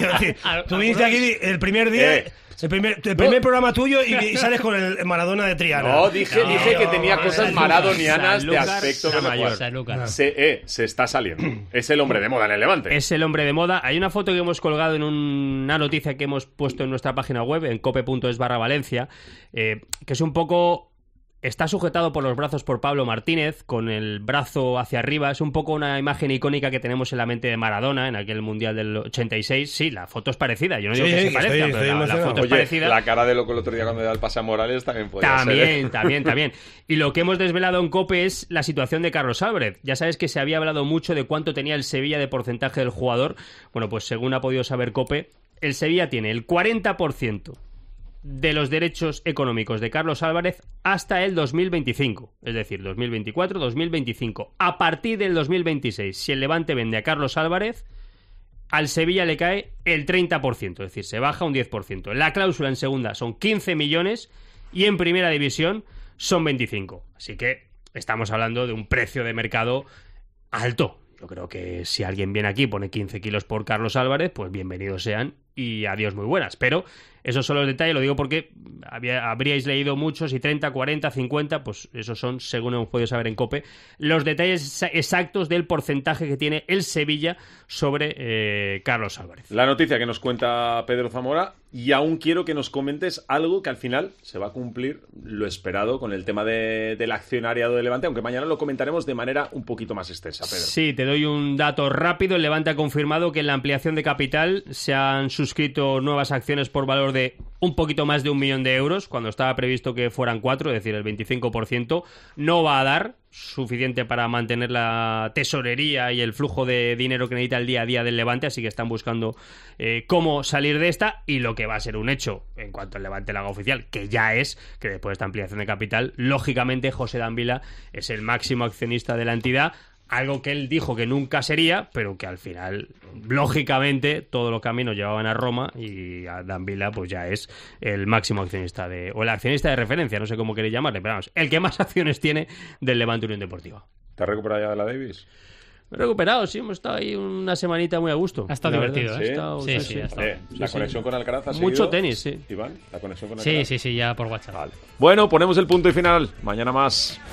Tú viniste aquí el primer día... El primer programa tuyo y sales con el Maradona de Triana. No, dije que tenía cosas maradonianas de aspecto mayor. Se está saliendo. Es el hombre de moda en el Levante. Es el hombre de moda. Hay una foto que hemos colgado en una noticia que hemos puesto en nuestra página web, en cope.es/Valencia, que es un poco... Está sujetado por los brazos por Pablo Martínez, con el brazo hacia arriba. Es un poco una imagen icónica que tenemos en la mente de Maradona en aquel Mundial del 86. Sí, la foto es parecida. Yo no digo que se parezca, pero la foto es parecida. La cara de loco el otro día cuando da el pase a Morales también puede ser. También. Y lo que hemos desvelado en COPE es la situación de Carlos Álvarez. Ya sabes que se había hablado mucho de cuánto tenía el Sevilla de porcentaje del jugador. Bueno, pues según ha podido saber COPE, el Sevilla tiene el 40% de los derechos económicos de Carlos Álvarez hasta el 2025, es decir, 2024-2025. A partir del 2026, si el Levante vende a Carlos Álvarez, al Sevilla le cae el 30%, es decir, se baja un 10%. La cláusula en segunda son 15 millones y en primera división son 25. Así que estamos hablando de un precio de mercado alto. Yo creo que si alguien viene aquí y pone 15 kilos por Carlos Álvarez, pues bienvenidos sean y adiós muy buenas. Pero Esos son los detalles, lo digo porque habríais leído muchos, y 30, 40, 50, pues esos son, según hemos podido saber en COPE, los detalles exactos del porcentaje que tiene el Sevilla sobre Carlos Álvarez. La noticia que nos cuenta Pedro Zamora, y aún quiero que nos comentes algo que al final se va a cumplir lo esperado con el tema del accionariado de Levante, aunque mañana lo comentaremos de manera un poquito más extensa, Pedro. Sí, te doy un dato rápido. El Levante ha confirmado que en la ampliación de capital se han suscrito nuevas acciones por valor de un poquito más de 1 millón de euros, cuando estaba previsto que fueran 4, es decir, el 25%. No va a dar suficiente para mantener la tesorería y el flujo de dinero que necesita el día a día del Levante, así que están buscando cómo salir de esta, y lo que va a ser un hecho en cuanto el Levante lo haga oficial, que ya es que después de esta ampliación de capital, lógicamente José Dávila es el máximo accionista de la entidad, algo que él dijo que nunca sería, pero que al final, lógicamente, todos los caminos llevaban a Roma, y a Dávila pues ya es el máximo accionista o el accionista de referencia, no sé cómo queréis llamarle, pero vamos, el que más acciones tiene del Levante Unión Deportiva. ¿Te has recuperado ya de la Davis? Me he recuperado, sí, hemos estado ahí una semanita muy a gusto. Ha estado divertido, ¿eh? Sí, ha estado. La conexión con Alcaraz ha mucho tenis, sí. Iván, la conexión con Alcaraz. Sí, ya por WhatsApp. Vale. Bueno, ponemos el punto y final. Mañana más.